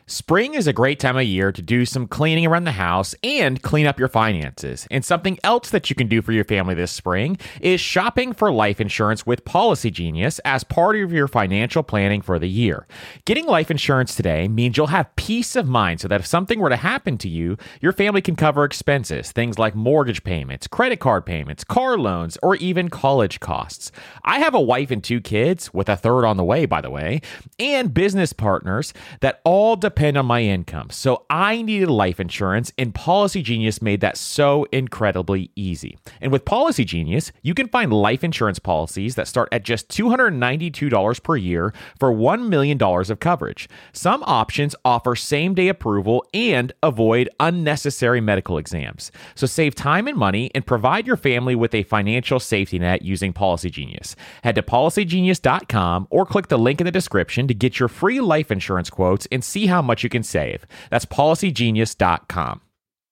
Spring is a great time of year to do some cleaning around the house and clean up your finances. And something else that you can do for your family this spring is shopping for life insurance with Policy Genius as part of your financial planning for the year. Getting life insurance today means you'll have peace of mind so that if something were to happen to you, your family can cover expenses, things like mortgage payments, credit card payments, car loans, or even college costs. I have a wife and 2 kids, with a third on the way, by the way, and business partners that all depend on my income. So I needed life insurance, and Policy Genius made that so incredibly easy. And with Policy Genius, you can find life insurance policies that start at just $292 per year for $1 million of coverage. Some options offer same-day approval and avoid unnecessary medical exams. So save time and money and provide your family with a financial safety net using Policy Genius. Head to policygenius.com or click the link in the description to get your free life insurance quotes and see how much you can save. That's policygenius.com.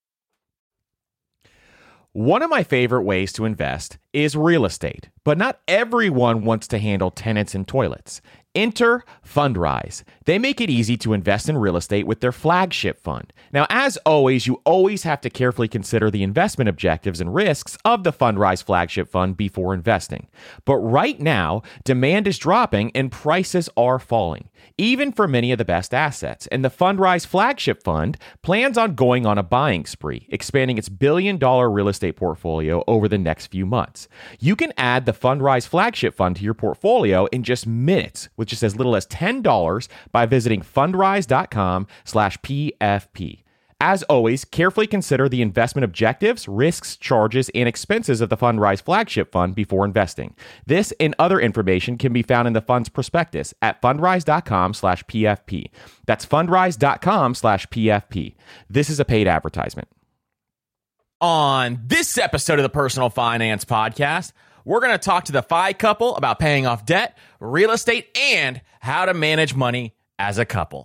One of my favorite ways to invest is real estate, but not everyone wants to handle tenants and toilets. Enter Fundrise. They make it easy to invest in real estate with their flagship fund. Now, as always, you always have to carefully consider the investment objectives and risks of the Fundrise flagship fund before investing. But right now, demand is dropping and prices are falling, even for many of the best assets. And the Fundrise flagship fund plans on going on a buying spree, expanding its billion-dollar real estate portfolio over the next few months. You can add the Fundrise flagship fund to your portfolio in just minutes, with just as little as $10 by visiting fundrise.com/PFP. As always, carefully consider the investment objectives, risks, charges, and expenses of the Fundrise flagship fund before investing. This and other information can be found in the fund's prospectus at fundrise.com/PFP. That's fundrise.com/PFP. This is a paid advertisement. On this episode of the Personal Finance Podcast, we're going to talk to the FI couple about paying off debt, real estate, and how to manage money as a couple.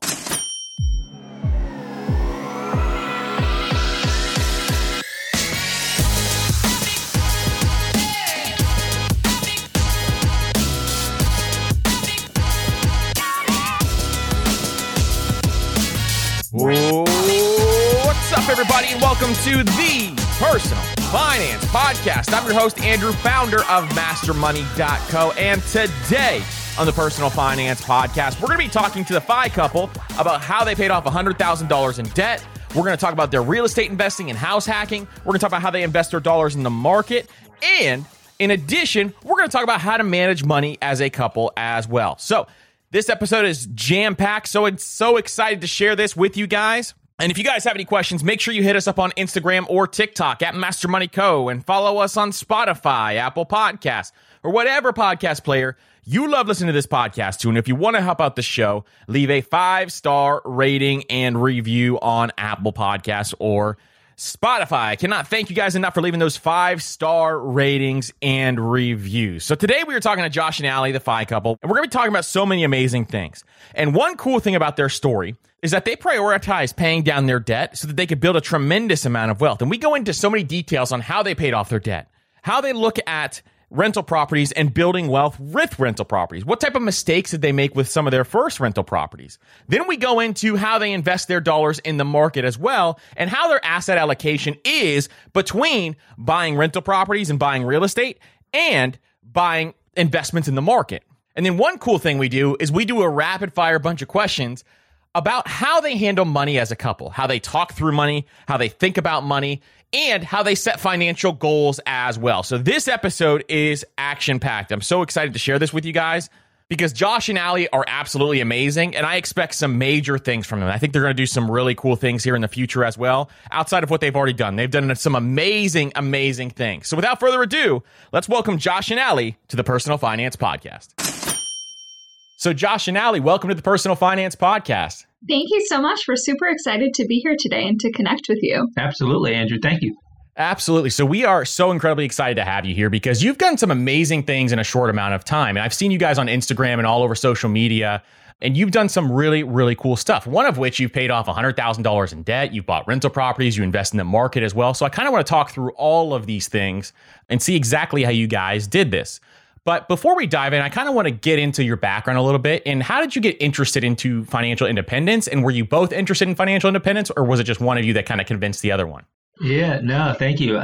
What's up, everybody, and welcome to the Personal Finance Podcast. I'm your host, Andrew, founder of MasterMoney.co, and today on the Personal Finance Podcast, we're going to be talking to the FI couple about how they paid off $100,000 in debt. We're going to talk about their real estate investing and house hacking. We're going to talk about how they invest their dollars in the market, and in addition, we're going to talk about how to manage money as a couple as well. So this episode is jam-packed, so it's so excited to share this with you guys. And if you guys have any questions, make sure you hit us up on Instagram or TikTok at MasterMoneyCo and follow us on Spotify, Apple Podcasts, or whatever podcast player you love listening to this podcast to. And if you want to help out the show, leave a 5-star rating and review on Apple Podcasts or Spotify. I cannot thank you guys enough for leaving those 5-star ratings and reviews. So today we are talking to Josh and Allie, the FI couple, and we're going to be talking about so many amazing things. And one cool thing about their story is that they prioritize paying down their debt so that they could build a tremendous amount of wealth. And we go into so many details on how they paid off their debt, how they look at rental properties and building wealth with rental properties. What type of mistakes did they make with some of their first rental properties? Then we go into how they invest their dollars in the market as well, and how their asset allocation is between buying rental properties and buying real estate and buying investments in the market. And then one cool thing we do is we do a rapid fire bunch of questions about how they handle money as a couple, how they talk through money, how they think about money, and how they set financial goals as well. So this episode is action-packed. I'm so excited to share this with you guys because Josh and Allie are absolutely amazing, and I expect some major things from them. I think they're going to do some really cool things here in the future as well, outside of what they've already done. They've done some amazing, amazing things. So without further ado, let's welcome Josh and Allie to the Personal Finance Podcast. So Josh and Allie, welcome to the Personal Finance Podcast. Thank you so much. We're super excited to be here today and to connect with you. Absolutely, Andrew. Thank you. Absolutely. So we are so incredibly excited to have you here because you've done some amazing things in a short amount of time. And I've seen you guys on Instagram and all over social media, and you've done some really, really cool stuff. One of which you've paid off $100,000 in debt. You've bought rental properties. You invest in the market as well. So I kind of want to talk through all of these things and see exactly how you guys did this. But before we dive in, I kind of want to get into your background a little bit. And how did you get interested into financial independence? And were you both interested in financial independence, or was it just one of you that kind of convinced the other one? Yeah, no, thank you.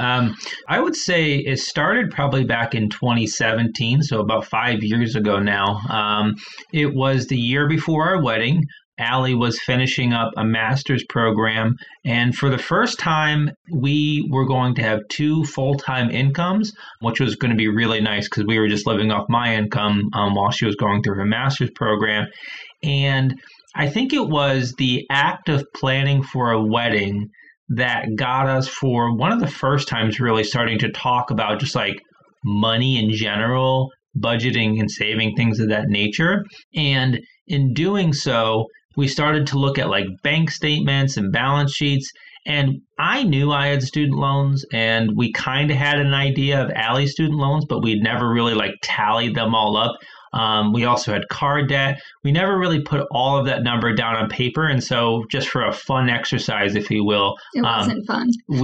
I would say it started probably back in 2017, so about 5 years ago now. It was the year before our wedding. Allie was finishing up a master's program, and for the first time, we were going to have 2 full-time incomes, which was going to be really nice because we were just living off my income while she was going through her master's program. And I think it was the act of planning for a wedding that got us, for one of the first times, really starting to talk about just like money in general, budgeting and saving, things of that nature. And in doing so, we started to look at like bank statements and balance sheets. And I knew I had student loans, and we kind of had an idea of Allie's student loans, but we'd never really like tallied them all up. We also had car debt. We never really put all of that number down on paper. And so just for a fun exercise, if you will, it wasn't fun.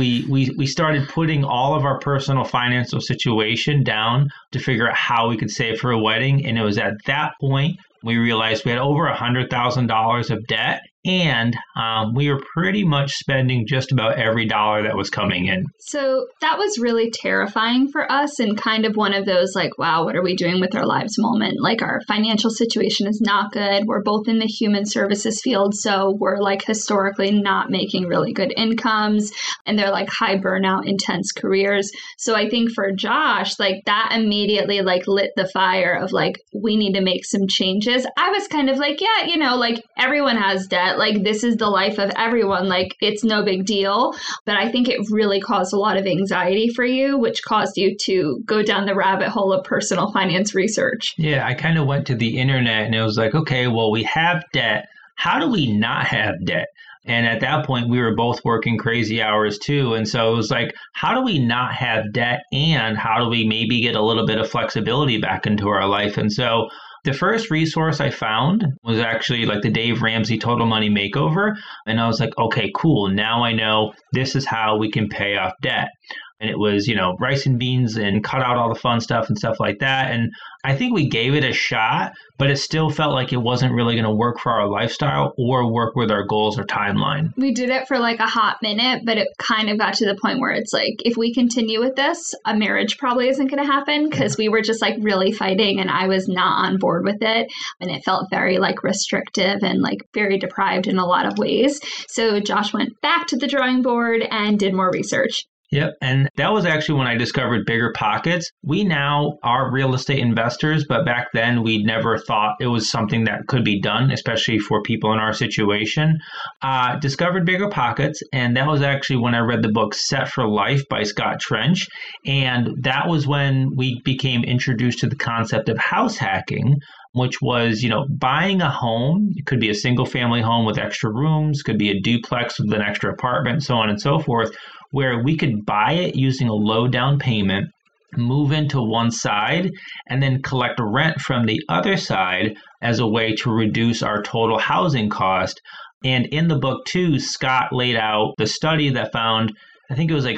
We started putting all of our personal financial situation down to figure out how we could save for a wedding. And it was at that point we realized we had over $100,000 of debt, and we were pretty much spending just about every dollar that was coming in. So that was really terrifying for us, and kind of one of those like, wow, what are we doing with our lives moment? Like, our financial situation is not good. We're both in the human services field, so we're like historically not making really good incomes, and they're like high burnout, intense careers. So I think for Josh, like that immediately like lit the fire of like, we need to make some changes. I was kind of like, yeah, you know, like everyone has debt. Like, this is the life of everyone. Like, it's no big deal. But I think it really caused a lot of anxiety for you, which caused you to go down the rabbit hole of personal finance research. Yeah, I kind of went to the internet and it was like, okay, well, we have debt. How do we not have debt? And at that point, we were both working crazy hours too. And so it was like, how do we not have debt? And how do we maybe get a little bit of flexibility back into our life? And so the first resource I found was actually like the Dave Ramsey Total Money Makeover. And I was like, okay, cool. Now I know this is how we can pay off debt. And it was, you know, rice and beans and cut out all the fun stuff and stuff like that. And I think we gave it a shot, but it still felt like it wasn't really going to work for our lifestyle or work with our goals or timeline. We did it for like a hot minute, but it kind of got to the point where it's like, if we continue with this, a marriage probably isn't going to happen, because we were just like really fighting and I was not on board with it. And it felt very like restrictive and like very deprived in a lot of ways. So Josh went back to the drawing board and did more research. Yep. And that was actually when I discovered Bigger Pockets. We now are real estate investors, but back then we never thought it was something that could be done, especially for people in our situation. Discovered Bigger Pockets. And that was actually when I read the book Set for Life by Scott Trench. And that was when we became introduced to the concept of house hacking, which was, you know, buying a home. It could be a single family home with extra rooms, could be a duplex with an extra apartment, so on and so forth, where we could buy it using a low down payment, move into one side, and then collect rent from the other side as a way to reduce our total housing cost. And in the book too, Scott laid out the study that found, I think it was like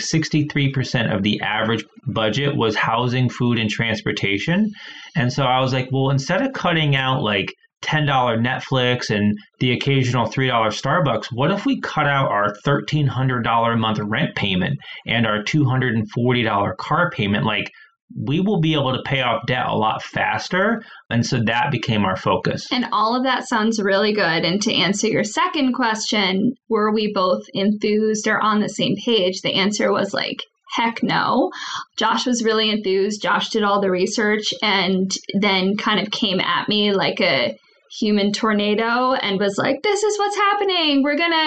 63% of the average budget was housing, food, and transportation. And so I was like, well, instead of cutting out like $10 Netflix and the occasional $3 Starbucks, what if we cut out our $1,300 a month rent payment and our $240 car payment? Like, we will be able to pay off debt a lot faster. And so that became our focus. And all of that sounds really good. And to answer your second question, were we both enthused or on the same page? The answer was like, heck no. Josh was really enthused. Josh did all the research and then kind of came at me like a human tornado and was like, this is what's happening. We're going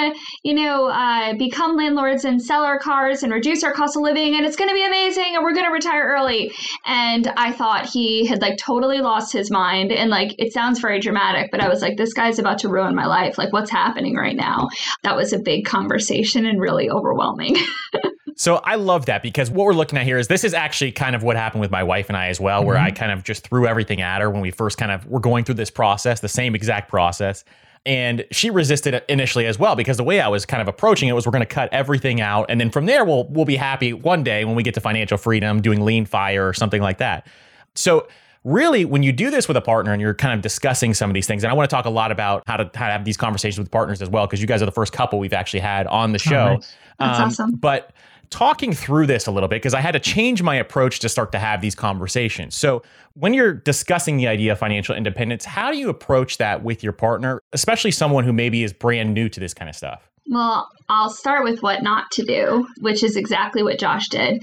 to, become landlords and sell our cars and reduce our cost of living. And it's going to be amazing. And we're going to retire early. And I thought he had like totally lost his mind. And like, it sounds very dramatic, but I was like, this guy's about to ruin my life. Like, what's happening right now? That was a big conversation and really overwhelming. So I love that, because what we're looking at here is this is actually kind of what happened with my wife and I as well, where I kind of just threw everything at her when we first kind of were going through this process, the same exact process. And she resisted it initially as well, because the way I was kind of approaching it was, we're going to cut everything out. And then from there, we'll be happy one day when we get to financial freedom, doing lean fire or something like that. So really, when you do this with a partner and you're kind of discussing some of these things, and I want to talk a lot about how to have these conversations with partners as well, because you guys are the first couple we've actually had on the show. Nice. That's awesome. But talking through this a little bit, because I had to change my approach to start to have these conversations. So when you're discussing the idea of financial independence, how do you approach that with your partner, especially someone who maybe is brand new to this kind of stuff? Well, I'll start with what not to do, which is exactly what Josh did.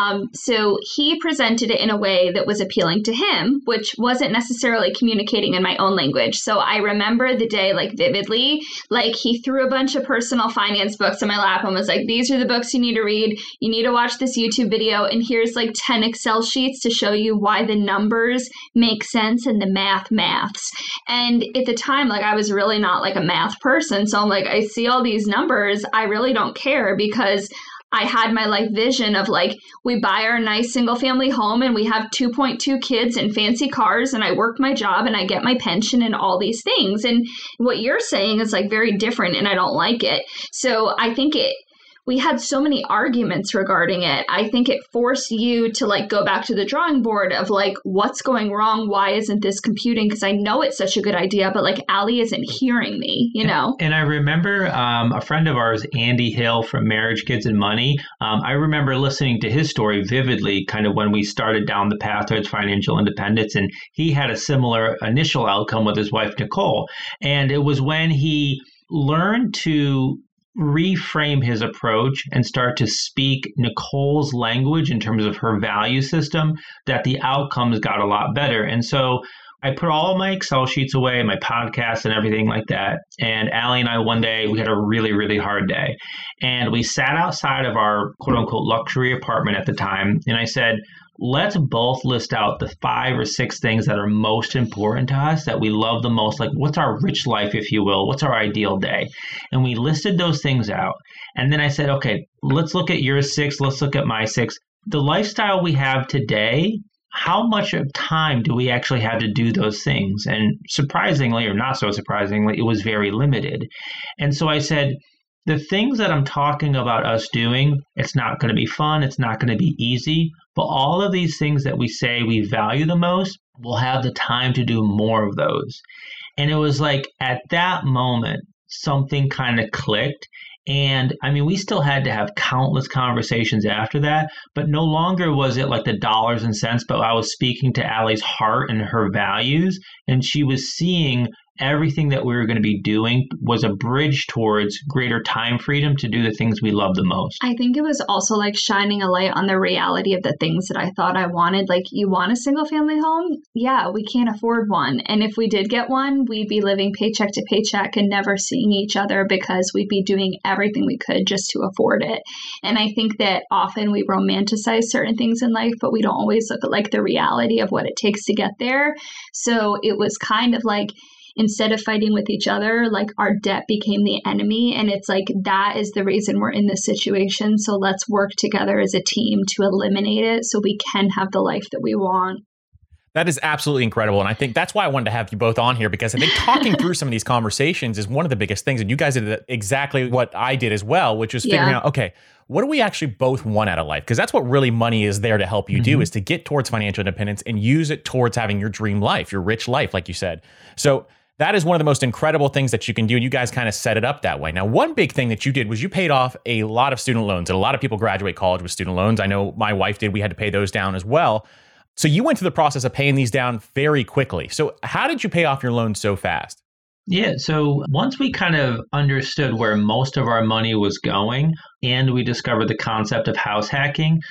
So he presented it in a way that was appealing to him, which wasn't necessarily communicating in my own language. So I remember the day like vividly, like he threw a bunch of personal finance books in my lap and was like, these are the books you need to read. You need to watch this YouTube video. And here's like 10 Excel sheets to show you why the numbers make sense and the maths. And at the time, like I was really not like a math person. So I'm like, I see all these numbers. I really don't care, because I had my life vision of like, we buy our nice single family home and we have 2.2 kids and fancy cars, and I work my job and I get my pension and all these things. And what you're saying is like very different, and I don't like it. So I think we had so many arguments regarding it. I think it forced you to like go back to the drawing board of like, what's going wrong? Why isn't this computing? Because I know it's such a good idea, but like Allie isn't hearing me, you know? And I remember a friend of ours, Andy Hill from Marriage, Kids and Money. I remember listening to his story vividly, kind of when we started down the path towards financial independence. And he had a similar initial outcome with his wife, Nicole. And it was when he learned to reframe his approach and start to speak Nicole's language in terms of her value system, that the outcomes got a lot better. And so I put all my Excel sheets away, my podcast and everything like that. And Allie and I, one day, we had a really, really hard day. And we sat outside of our quote unquote luxury apartment at the time. And I said, let's both list out the 5 or 6 things that are most important to us, that we love the most. Like, what's our rich life, if you will? What's our ideal day? And we listed those things out. And then I said, okay, let's look at your 6. Let's look at my 6. The lifestyle we have today, how much of time do we actually have to do those things? And surprisingly, or not so surprisingly, it was very limited. And so I said, the things that I'm talking about us doing, it's not going to be fun. It's not going to be easy. But all of these things that we say we value the most, we'll have the time to do more of those. And it was like at that moment, something kind of clicked. And I mean, we still had to have countless conversations after that, but no longer was it like the dollars and cents, but I was speaking to Allie's heart and her values. And she was seeing everything that we were going to be doing was a bridge towards greater time freedom to do the things we love the most. I think it was also like shining a light on the reality of the things that I thought I wanted. Like, you want a single family home? Yeah, we can't afford one. And if we did get one, we'd be living paycheck to paycheck and never seeing each other, because we'd be doing everything we could just to afford it. And I think that often we romanticize certain things in life, but we don't always look at like the reality of what it takes to get there. So it was kind of like, instead of fighting with each other, like our debt became the enemy. And it's like, that is the reason we're in this situation. So let's work together as a team to eliminate it so we can have the life that we want. That is absolutely incredible. And I think that's why I wanted to have you both on here, because I think talking through some of these conversations is one of the biggest things. And you guys did exactly what I did as well, which is figuring out, okay, what do we actually both want out of life? Because that's what really money is there to help you do, is to get towards financial independence and use it towards having your dream life, your rich life, like you said. So that is one of the most incredible things that you can do. And you guys kind of set it up that way. Now, one big thing that you did was you paid off a lot of student loans. And a lot of people graduate college with student loans. I know my wife did. We had to pay those down as well. So you went through the process of paying these down very quickly. So how did you pay off your loans so fast? Yeah, so once we kind of understood where most of our money was going, and we discovered the concept of house hacking,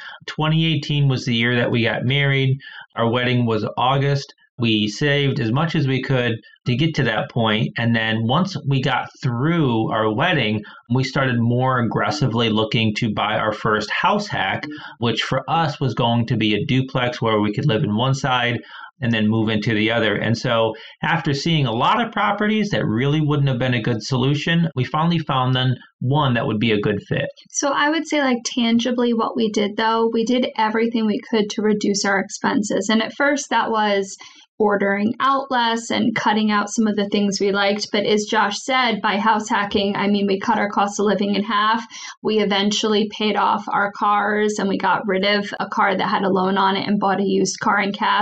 2018 was the year that we got married. Our wedding was August. We saved as much as we could to get to that point. And then once we got through our wedding, we started more aggressively looking to buy our first house hack, which for us was going to be a duplex where we could live in one side and then move into the other. And so after seeing a lot of properties that really wouldn't have been a good solution, we finally found then one that would be a good fit. So I would say, like, tangibly what we did, though, we did everything we could to reduce our expenses. And at first that was ordering out less and cutting out some of the things we liked. But as Josh said, by house hacking, I mean, we cut our cost of living in half. We eventually paid off our cars and we got rid of a car that had a loan on it and bought a used car in cash.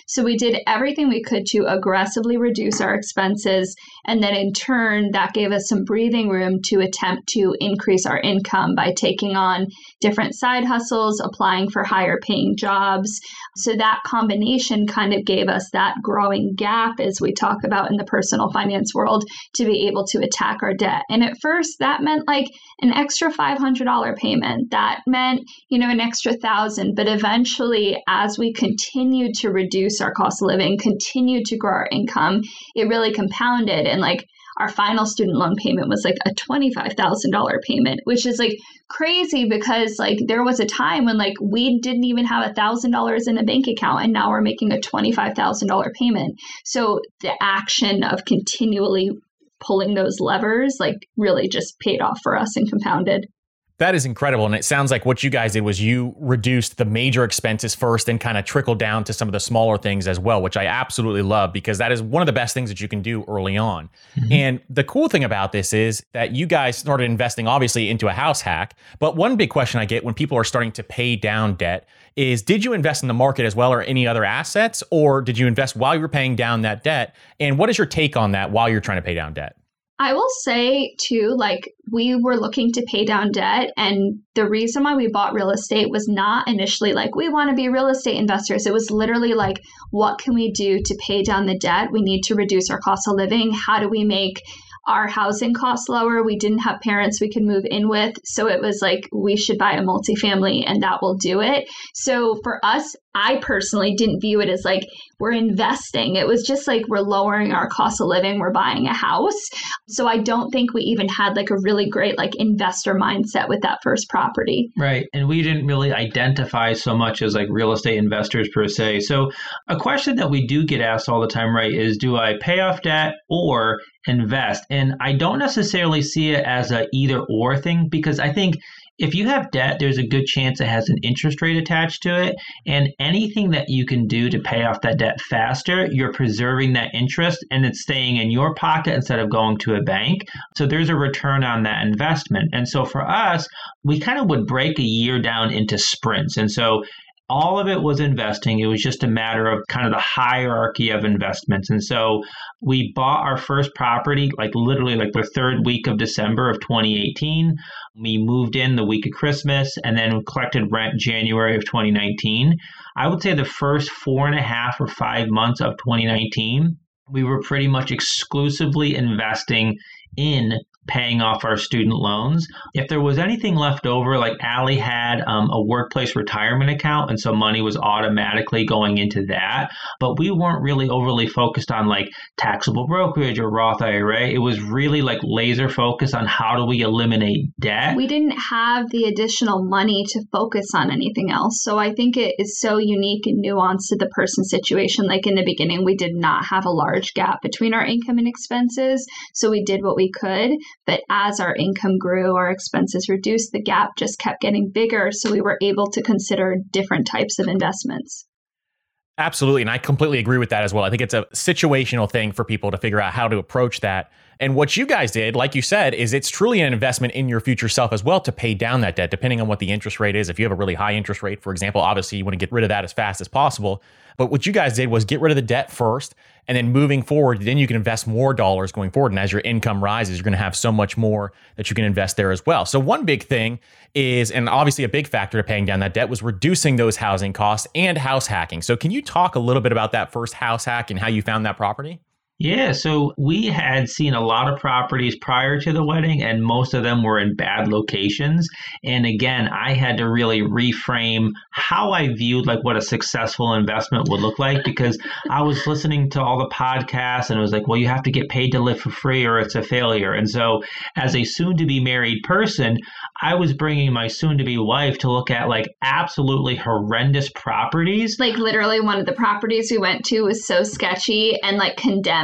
So we did everything we could to aggressively reduce our expenses. And then in turn, that gave us some breathing room to attempt to increase our income by taking on different side hustles, applying for higher paying jobs. So that combination kind of gave us that growing gap, as we talk about in the personal finance world, to be able to attack our debt. And at first, that meant like an extra $500 payment. That meant, an extra $1,000. But eventually, as we continued to reduce our cost of living, continued to grow our income, it really compounded. And like our final student loan payment was like a $25,000 payment, which is like crazy because like there was a time when like we didn't even have $1,000 in a bank account, and now we're making a $25,000 payment. So the action of continually pulling those levers like really just paid off for us and compounded. That is incredible. And it sounds like what you guys did was you reduced the major expenses first and kind of trickled down to some of the smaller things as well, which I absolutely love because that is one of the best things that you can do early on. Mm-hmm. And the cool thing about this is that you guys started investing obviously into a house hack. But one big question I get when people are starting to pay down debt is, did you invest in the market as well or any other assets? Or did you invest while you were paying down that debt? And what is your take on that while you're trying to pay down debt? I will say too, like we were looking to pay down debt, and the reason why we bought real estate was not initially like we want to be real estate investors. It was literally like, what can we do to pay down the debt? We need to reduce our cost of living. How do we make our housing costs lower? We didn't have parents we could move in with. So it was like, we should buy a multifamily and that will do it. So for us, I personally didn't view it as like we're investing. It was just like we're lowering our cost of living. We're buying a house. So I don't think we even had like a really great like investor mindset with that first property. Right. And we didn't really identify so much as like real estate investors per se. So a question that we do get asked all the time, right, is do I pay off debt or invest? And I don't necessarily see it as a either or thing, because I think if you have debt, there's a good chance it has an interest rate attached to it. And anything that you can do to pay off that debt faster, you're preserving that interest and it's staying in your pocket instead of going to a bank. So there's a return on that investment. And so for us, we kind of would break a year down into sprints. And so all of it was investing. It was just a matter of kind of the hierarchy of investments. And so we bought our first property, like literally like the third week of December of 2018. We moved in the week of Christmas and then collected rent January of 2019. I would say the first 4.5 or 5 months of 2019, we were pretty much exclusively investing in paying off our student loans. If there was anything left over, like Allie had a workplace retirement account, and so money was automatically going into that. But we weren't really overly focused on like taxable brokerage or Roth IRA. It was really like laser focused on how do we eliminate debt. We didn't have the additional money to focus on anything else. So I think it is so unique and nuanced to the person's situation. Like in the beginning, we did not have a large gap between our income and expenses. So we did what we could. But as our income grew, our expenses reduced, the gap just kept getting bigger. So we were able to consider different types of investments. Absolutely. And I completely agree with that as well. I think it's a situational thing for people to figure out how to approach that. And what you guys did, like you said, is it's truly an investment in your future self as well to pay down that debt, depending on what the interest rate is. If you have a really high interest rate, for example, obviously you want to get rid of that as fast as possible. But what you guys did was get rid of the debt first, and then moving forward, then you can invest more dollars going forward. And as your income rises, you're going to have so much more that you can invest there as well. So one big thing is, and obviously a big factor to paying down that debt, was reducing those housing costs and house hacking. So can you talk a little bit about that first house hack and how you found that property? Yeah, so we had seen a lot of properties prior to the wedding, and most of them were in bad locations. And again, I had to really reframe how I viewed like what a successful investment would look like, because I was listening to all the podcasts and it was like, well, you have to get paid to live for free or it's a failure. And so as a soon-to-be married person, I was bringing my soon-to-be wife to look at like absolutely horrendous properties. Like literally one of the properties we went to was so sketchy and like condemned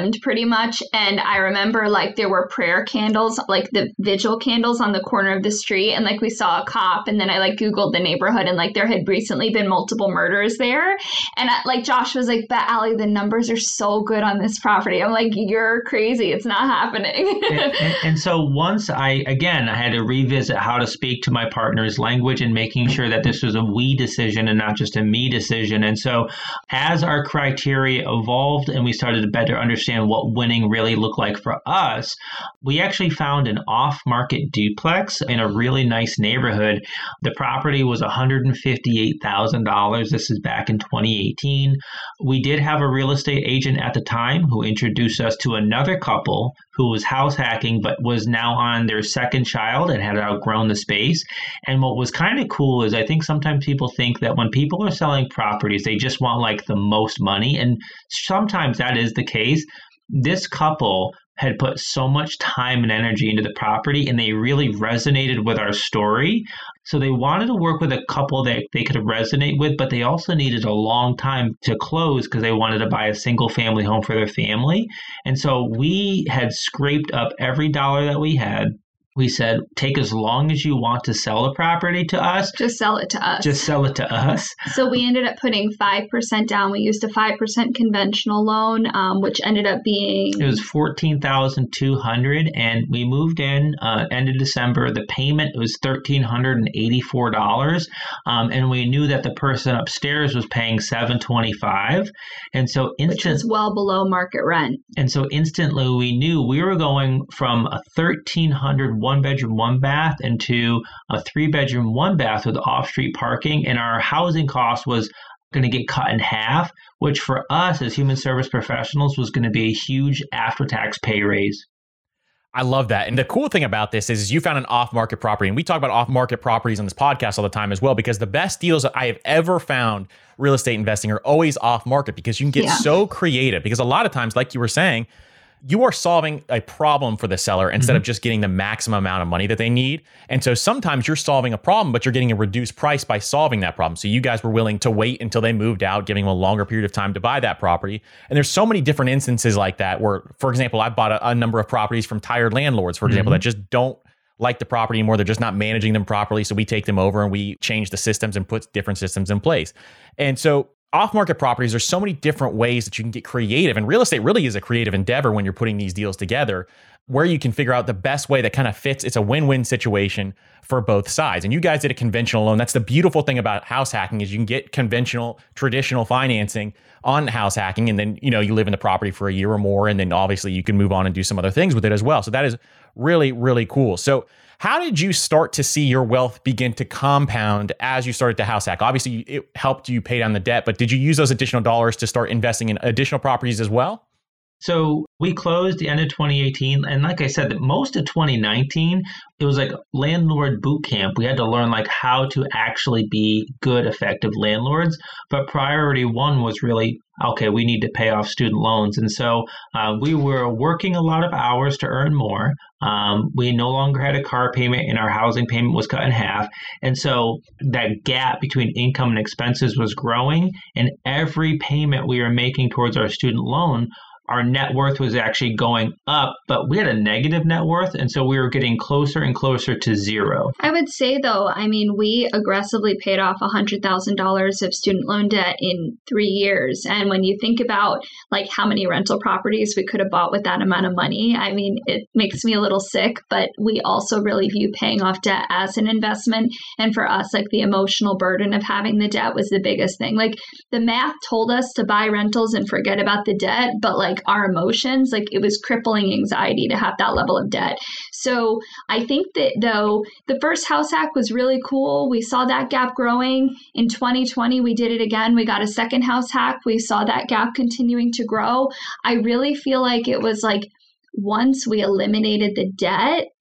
condemned pretty much. And I remember like there were prayer candles, like the vigil candles on the corner of the street. And like we saw a cop, and then I like Googled the neighborhood, and like there had recently been multiple murders there. And like Josh was like, but Allie, the numbers are so good on this property. I'm like, you're crazy. It's not happening. and so once I had to revisit how to speak to my partner's language and making sure that this was a we decision and not just a me decision. And so as our criteria evolved and we started to better understand what winning really looked like for us, we actually found an off-market duplex in a really nice neighborhood. The property was $158,000. This is back in 2018. We did have a real estate agent at the time who introduced us to another couple who was house hacking but was now on their second child and had outgrown the space. And what was kind of cool is I think sometimes people think that when people are selling properties, they just want like the most money. And sometimes that is the case. This couple had put so much time and energy into the property, and they really resonated with our story. So they wanted to work with a couple that they could resonate with, but they also needed a long time to close because they wanted to buy a single family home for their family. And so we had scraped up every dollar that we had. We said, take as long as you want to sell the property to us. Just sell it to us. Just sell it to us. So we ended up putting 5% down. We used a 5% conventional loan, which ended up being... It was $14,200, and we moved in end of December. The payment was $1,384, and we knew that the person upstairs was paying $725, and so which was well below market rent. And so instantly we knew we were going from a $1,300 one-bedroom, one-bath into a three-bedroom, one-bath with off-street parking, and our housing cost was going to get cut in half, which for us as human service professionals was going to be a huge after-tax pay raise. I love that. And the cool thing about this is you found an off-market property, and we talk about off-market properties on this podcast all the time as well, because the best deals that I have ever found real estate investing are always off-market, because you can get so creative. Because a lot of times, like you were saying, you are solving a problem for the seller instead of just getting the maximum amount of money that they need. And so sometimes you're solving a problem, but you're getting a reduced price by solving that problem. So you guys were willing to wait until they moved out, giving them a longer period of time to buy that property. And there's so many different instances like that where, for example, I bought a number of properties from tired landlords, for example, that just don't like the property anymore. They're just not managing them properly. So we take them over and we change the systems and put different systems in place. And so off-market properties, there's so many different ways that you can get creative. And real estate really is a creative endeavor when you're putting these deals together, where you can figure out the best way that kind of fits. It's a win-win situation for both sides. And you guys did a conventional loan. That's the beautiful thing about house hacking, is you can get conventional, traditional financing on house hacking. And then, you live in the property for a year or more. And then obviously you can move on and do some other things with it as well. So that is really, really cool. So how did you start to see your wealth begin to compound as you started to house hack? Obviously, it helped you pay down the debt, but did you use those additional dollars to start investing in additional properties as well? So we closed the end of 2018. And like I said, most of 2019, it was like landlord boot camp. We had to learn like how to actually be good, effective landlords. But priority one was really, okay, we need to pay off student loans. And so we were working a lot of hours to earn more. We no longer had a car payment, and our housing payment was cut in half. And so that gap between income and expenses was growing. And every payment we were making towards our student loan, our net worth was actually going up, but we had a negative net worth. And so we were getting closer and closer to zero. I would say, though, we aggressively paid off $100,000 of student loan debt in 3 years. And when you think about like how many rental properties we could have bought with that amount of money, it makes me a little sick, but we also really view paying off debt as an investment. And for us, like the emotional burden of having the debt was the biggest thing. Like the math told us to buy rentals and forget about the debt, but like our emotions, like it was crippling anxiety to have that level of debt. So I think that though the first house hack was really cool, we saw that gap growing. In 2020, we did it again. We got a second house hack. We saw that gap continuing to grow. I really feel like it was like once we eliminated the debt,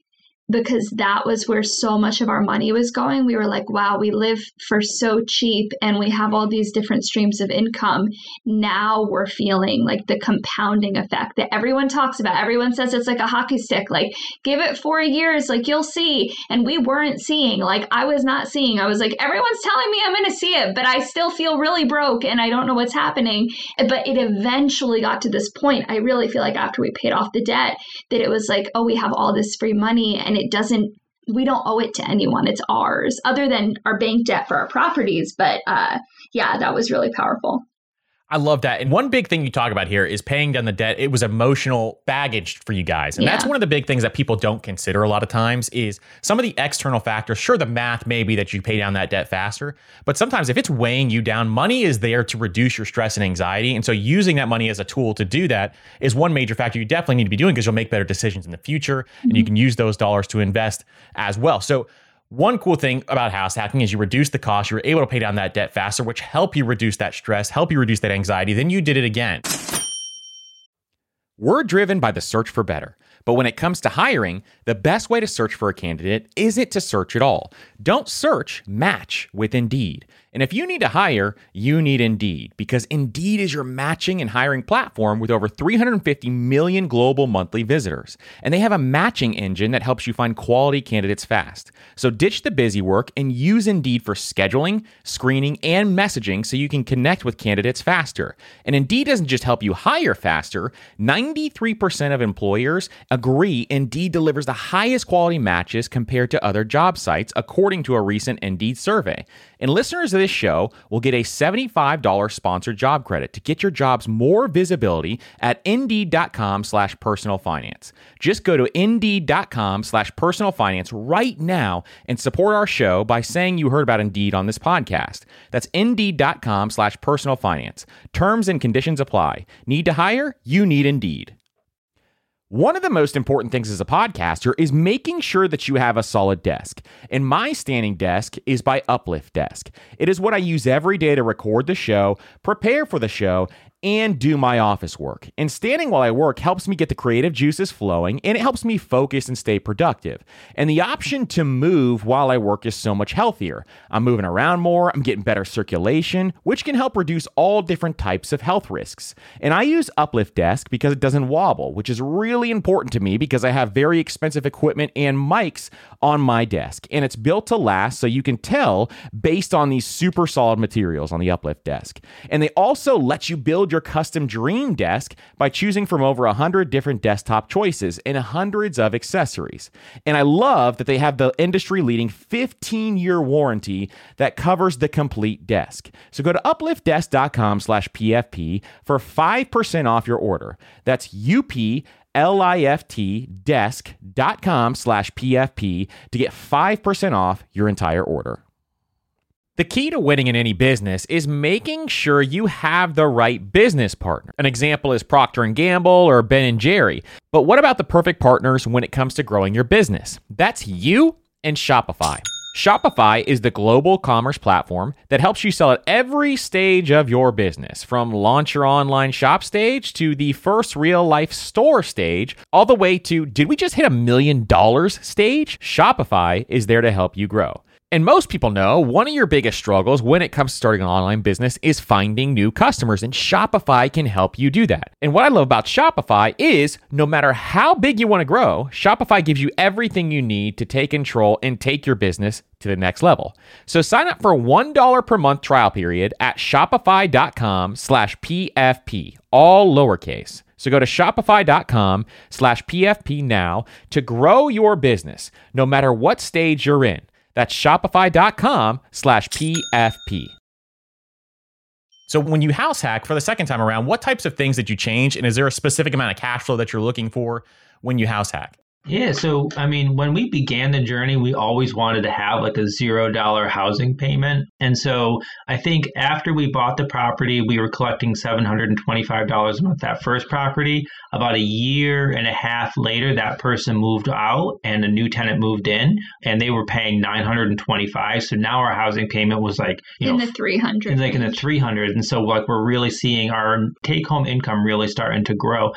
because that was where so much of our money was going. We were like, wow, we live for so cheap and we have all these different streams of income. Now we're feeling like the compounding effect that everyone talks about. Everyone says it's like a hockey stick, like give it 4 years, like you'll see. And we weren't seeing, like I was not seeing. I was like, everyone's telling me I'm going to see it, but I still feel really broke and I don't know what's happening. But it eventually got to this point. I really feel like after we paid off the debt, that it was like, oh, we have all this free money and we don't owe it to anyone. It's ours, other than our bank debt for our properties. But yeah, that was really powerful. I love that. And one big thing you talk about here is paying down the debt. It was emotional baggage for you guys. And that's one of the big things that people don't consider a lot of times is some of the external factors. Sure, the math may be that you pay down that debt faster, but sometimes if it's weighing you down, money is there to reduce your stress and anxiety. And so using that money as a tool to do that is one major factor you definitely need to be doing because you'll make better decisions in the future and you can use those dollars to invest as well. So one cool thing about house hacking is you reduce the cost. You're able to pay down that debt faster, which help you reduce that stress, help you reduce that anxiety. Then you did it again. We're driven by the search for better. But when it comes to hiring, the best way to search for a candidate isn't to search at all. Don't search, match with Indeed. And if you need to hire, you need Indeed, because Indeed is your matching and hiring platform with over 350 million global monthly visitors. And they have a matching engine that helps you find quality candidates fast. So ditch the busy work and use Indeed for scheduling, screening, and messaging so you can connect with candidates faster. And Indeed doesn't just help you hire faster. 93% of employers agree Indeed delivers the highest quality matches compared to other job sites, according to a recent Indeed survey. And listeners of this show will get a $75 sponsored job credit to get your jobs more visibility at Indeed.com/personalfinance. Just go to Indeed.com/personalfinance right now and support our show by saying you heard about Indeed on this podcast. That's Indeed.com/personalfinance. Terms and conditions apply. Need to hire? You need Indeed. One of the most important things as a podcaster is making sure that you have a solid desk. And my standing desk is by Uplift Desk. It is what I use every day to record the show, prepare for the show, and do my office work. And standing while I work helps me get the creative juices flowing, and it helps me focus and stay productive. And the option to move while I work is so much healthier. I'm moving around more, I'm getting better circulation, which can help reduce all different types of health risks. And I use Uplift Desk because it doesn't wobble, which is really important to me because I have very expensive equipment and mics on my desk. And it's built to last, so you can tell based on these super solid materials on the Uplift Desk. And they also let you build your custom dream desk by choosing from over 100 different desktop choices and hundreds of accessories. And I love that they have the industry-leading 15-year warranty that covers the complete desk. So go to upliftdesk.com/PFP for 5% off your order. That's upliftdesk.com/PFP to get 5% off your entire order. The key to winning in any business is making sure you have the right business partner. An example is Procter & Gamble or Ben & Jerry. But what about the perfect partners when it comes to growing your business? That's you and Shopify. Shopify is the global commerce platform that helps you sell at every stage of your business, from launch your online shop stage to the first real life store stage, all the way to did we just hit $1 million stage? Shopify is there to help you grow. And most people know one of your biggest struggles when it comes to starting an online business is finding new customers, and Shopify can help you do that. And what I love about Shopify is no matter how big you want to grow, Shopify gives you everything you need to take control and take your business to the next level. So sign up for a $1 per month trial period at shopify.com/PFP, all lowercase. So go to shopify.com/PFP now to grow your business, no matter what stage you're in. That's shopify.com/PFP. So when you house hack for the second time around, what types of things did you change? And is there a specific amount of cash flow that you're looking for when you house hack? Yeah, so I mean, when we began the journey, we always wanted to have like a $0 housing payment. And so I think after we bought the property, we were collecting $725 a month, that first property. About a year and a half later, that person moved out and a new tenant moved in, and they were paying $925. So now our housing payment was like, in the 300s. Like in the 300s. And so like we're really seeing our take home income really starting to grow.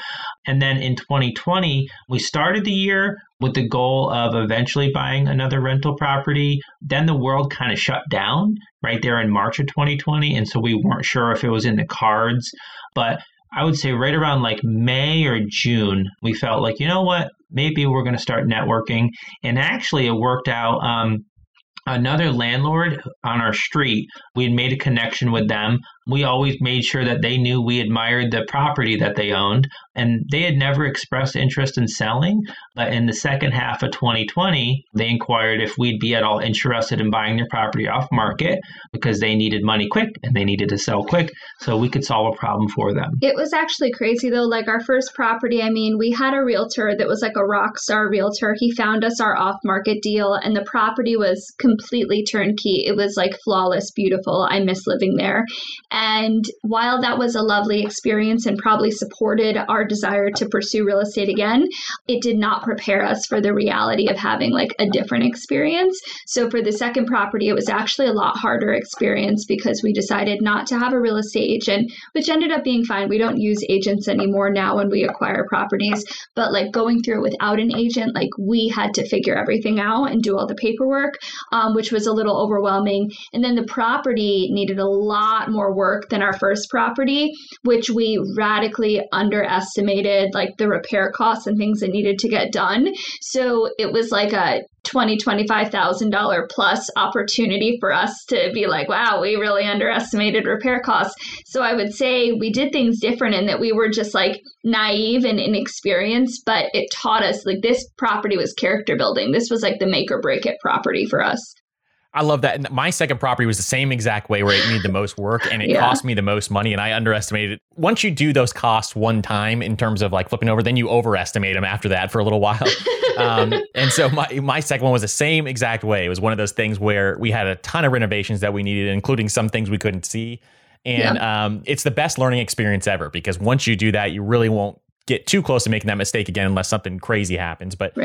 And then in 2020, we started the year with the goal of eventually buying another rental property. Then the world kind of shut down right there in March of 2020. And so we weren't sure if it was in the cards. But I would say right around like May or June, we felt like, you know what, maybe we're going to start networking. And actually it worked out. Another landlord on our street, we had made a connection with them. We always made sure that they knew we admired the property that they owned, and they had never expressed interest in selling. But in the second half of 2020, they inquired if we'd be at all interested in buying their property off market because they needed money quick and they needed to sell quick so we could solve a problem for them. It was actually crazy though. Like our first property, I mean, we had a realtor that was like a rock star realtor. He found us our off market deal and the property was completely turnkey. It was like flawless, beautiful. I miss living there. And while that was a lovely experience and probably supported our desire to pursue real estate again, it did not prepare us for the reality of having like a different experience. So for the second property, it was actually a lot harder experience because we decided not to have a real estate agent, which ended up being fine. We don't use agents anymore now when we acquire properties, but like going through it without an agent, like we had to figure everything out and do all the paperwork, which was a little overwhelming. And then the property needed a lot more work than our first property, which we radically underestimated, like the repair costs and things that needed to get done. So it was like a $25,000 plus opportunity for us to be like, wow, we really underestimated repair costs. So I would say we did things different in that we were just like naive and inexperienced, but it taught us like this property was character building. This was like the make or break it property for us. I love that. And my second property was the same exact way where it needed the most work and it cost me the most money and I underestimated it. Once you do those costs one time in terms of like flipping over, then you overestimate them after that for a little while. And so my second one was the same exact way. It was one of those things where we had a ton of renovations that we needed, including some things we couldn't see. And it's the best learning experience ever because once you do that, you really won't get too close to making that mistake again unless something crazy happens. But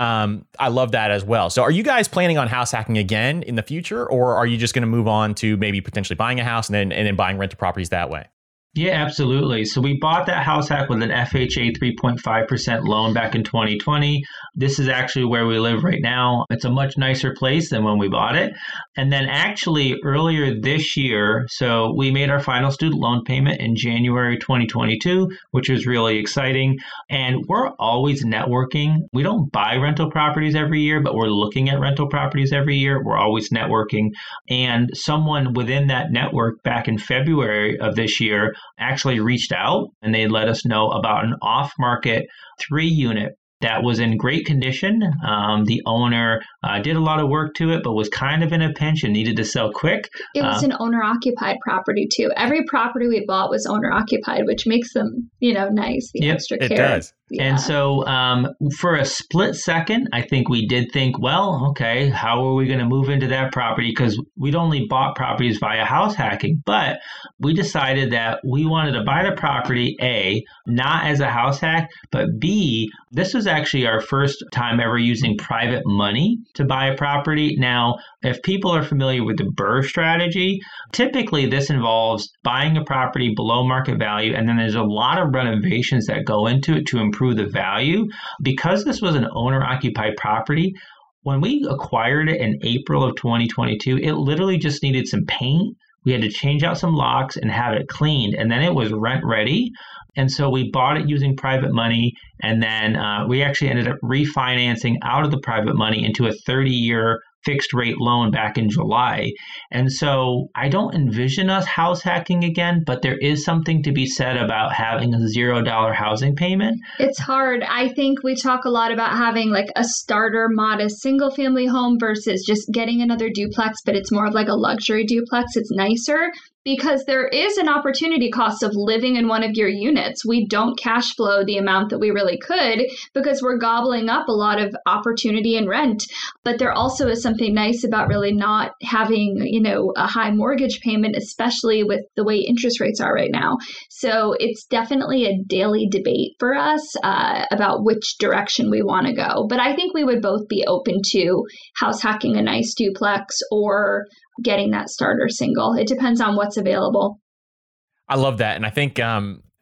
I love that as well. So are you guys planning on house hacking again in the future, or are you just going to move on to maybe potentially buying a house and then buying rental properties that way? Yeah, absolutely. So we bought that house hack with an FHA 3.5% loan back in 2020. This is actually where we live right now. It's a much nicer place than when we bought it. And then actually earlier this year, so we made our final student loan payment in January 2022, which was really exciting. And we're always networking. We don't buy rental properties every year, but we're looking at rental properties every year. We're always networking. And someone within that network back in February of this year actually reached out and they let us know about an off-market 3-unit that was in great condition. The owner did a lot of work to it, but was kind of in a pinch and needed to sell quick. It was an owner-occupied property too. Every property we bought was owner-occupied, which makes them, nice. The extra care. It does. Yeah. And so for a split second, I think we did think, well, okay, how are we going to move into that property? Because we'd only bought properties via house hacking, but we decided that we wanted to buy the property, A, not as a house hack, but B, this was actually our first time ever using private money to buy a property. Now, if people are familiar with the BRRRR strategy, typically this involves buying a property below market value, and then there's a lot of renovations that go into it to improve the value. Because this was an owner-occupied property, when we acquired it in April of 2022, it literally just needed some paint. We had to change out some locks and have it cleaned, and then it was rent ready. And so we bought it using private money, and then we actually ended up refinancing out of the private money into a 30-year fixed rate loan back in July. And so I don't envision us house hacking again, but there is something to be said about having a $0 housing payment. It's hard. I think we talk a lot about having like a starter modest single family home versus just getting another duplex, but it's more of like a luxury duplex. It's nicer. Because there is an opportunity cost of living in one of your units. We don't cash flow the amount that we really could because we're gobbling up a lot of opportunity and rent. But there also is something nice about really not having, a high mortgage payment, especially with the way interest rates are right now. So it's definitely a daily debate for us about which direction we want to go. But I think we would both be open to house hacking a nice duplex or getting that starter single. It depends on what's available. I love that. And I think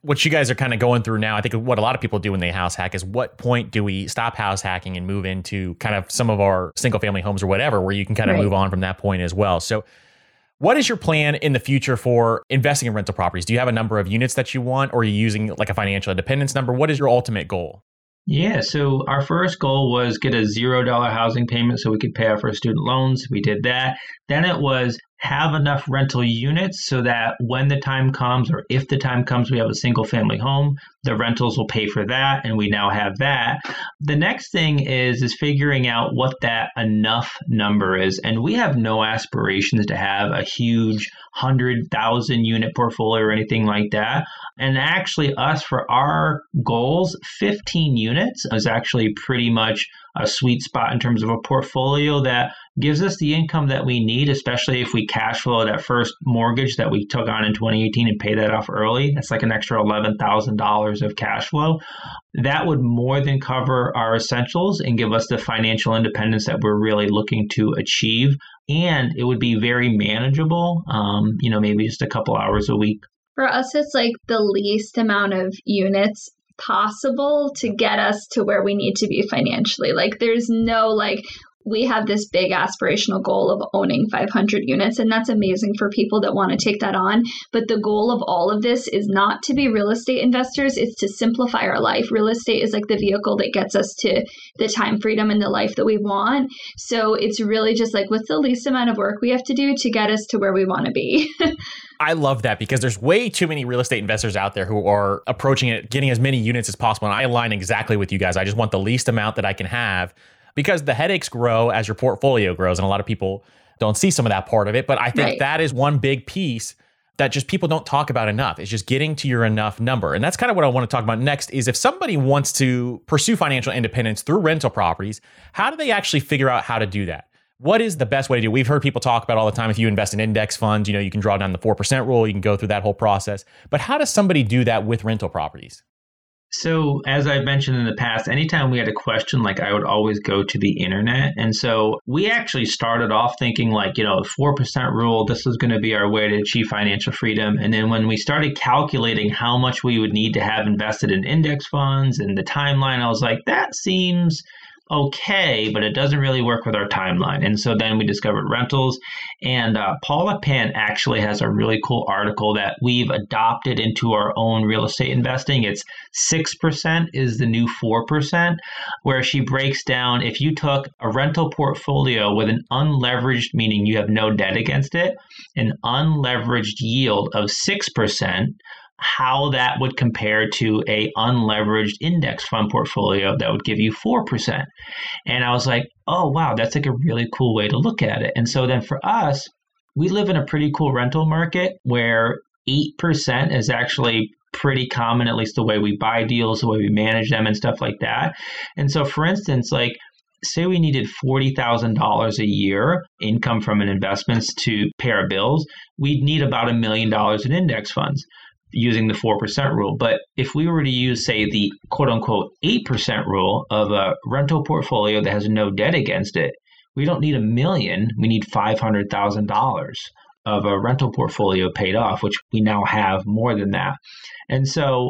what you guys are kind of going through now, I think what a lot of people do when they house hack is what point do we stop house hacking and move into kind of some of our single family homes or whatever, where you can kind of move on from that point as well. So what is your plan in the future for investing in rental properties? Do you have a number of units that you want, or are you using like a financial independence number? What is your ultimate goal? Yeah, so our first goal was get a $0 housing payment so we could pay off our student loans. We did that. Then it was have enough rental units so that when the time comes, or if the time comes, we have a single family home, the rentals will pay for that, and we now have that. The next thing is figuring out what that enough number is. And we have no aspirations to have a huge 100,000 unit portfolio or anything like that. And actually for our goals, 15 units is actually pretty much a sweet spot in terms of a portfolio that gives us the income that we need, especially if we cash flow that first mortgage that we took on in 2018 and pay that off early. That's like an extra $11,000 of cash flow. That would more than cover our essentials and give us the financial independence that we're really looking to achieve. And it would be very manageable, maybe just a couple hours a week. For us, it's like the least amount of units possible to get us to where we need to be financially. Like there's no we have this big aspirational goal of owning 500 units, and that's amazing for people that want to take that on. But the goal of all of this is not to be real estate investors. It's to simplify our life. Real estate is like the vehicle that gets us to the time freedom and the life that we want. So it's really just like, what's the least amount of work we have to do to get us to where we want to be? I love that, because there's way too many real estate investors out there who are approaching it, getting as many units as possible. And I align exactly with you guys. I just want the least amount that I can have, because the headaches grow as your portfolio grows. And a lot of people don't see some of that part of it. But I think that is one big piece that just people don't talk about enough. It's just getting to your enough number. And that's kind of what I want to talk about next is if somebody wants to pursue financial independence through rental properties, how do they actually figure out how to do that? What is the best way to do it? We've heard people talk about all the time, if you invest in index funds, you can draw down the 4% rule, you can go through that whole process. But how does somebody do that with rental properties? So as I've mentioned in the past, anytime we had a question, I would always go to the internet. And so we actually started off thinking the 4% rule, this was going to be our way to achieve financial freedom. And then when we started calculating how much we would need to have invested in index funds and the timeline, I was like, that seems okay, but it doesn't really work with our timeline. And so then we discovered rentals. And Paula Pan actually has a really cool article that we've adopted into our own real estate investing. It's 6% is the new 4%, where she breaks down if you took a rental portfolio with an unleveraged, meaning you have no debt against it, an unleveraged yield of 6%, how that would compare to a unleveraged index fund portfolio that would give you 4%. And I was like, oh, wow, that's like a really cool way to look at it. And so then for us, we live in a pretty cool rental market where 8% is actually pretty common, at least the way we buy deals, the way we manage them and stuff like that. And so for instance, say we needed $40,000 a year income from an investments to pay our bills, we'd need about $1 million in index funds using the 4% rule. But if we were to use, say, the quote unquote 8% rule of a rental portfolio that has no debt against it, we don't need $1 million, we need $500,000 of a rental portfolio paid off, which we now have more than that. And so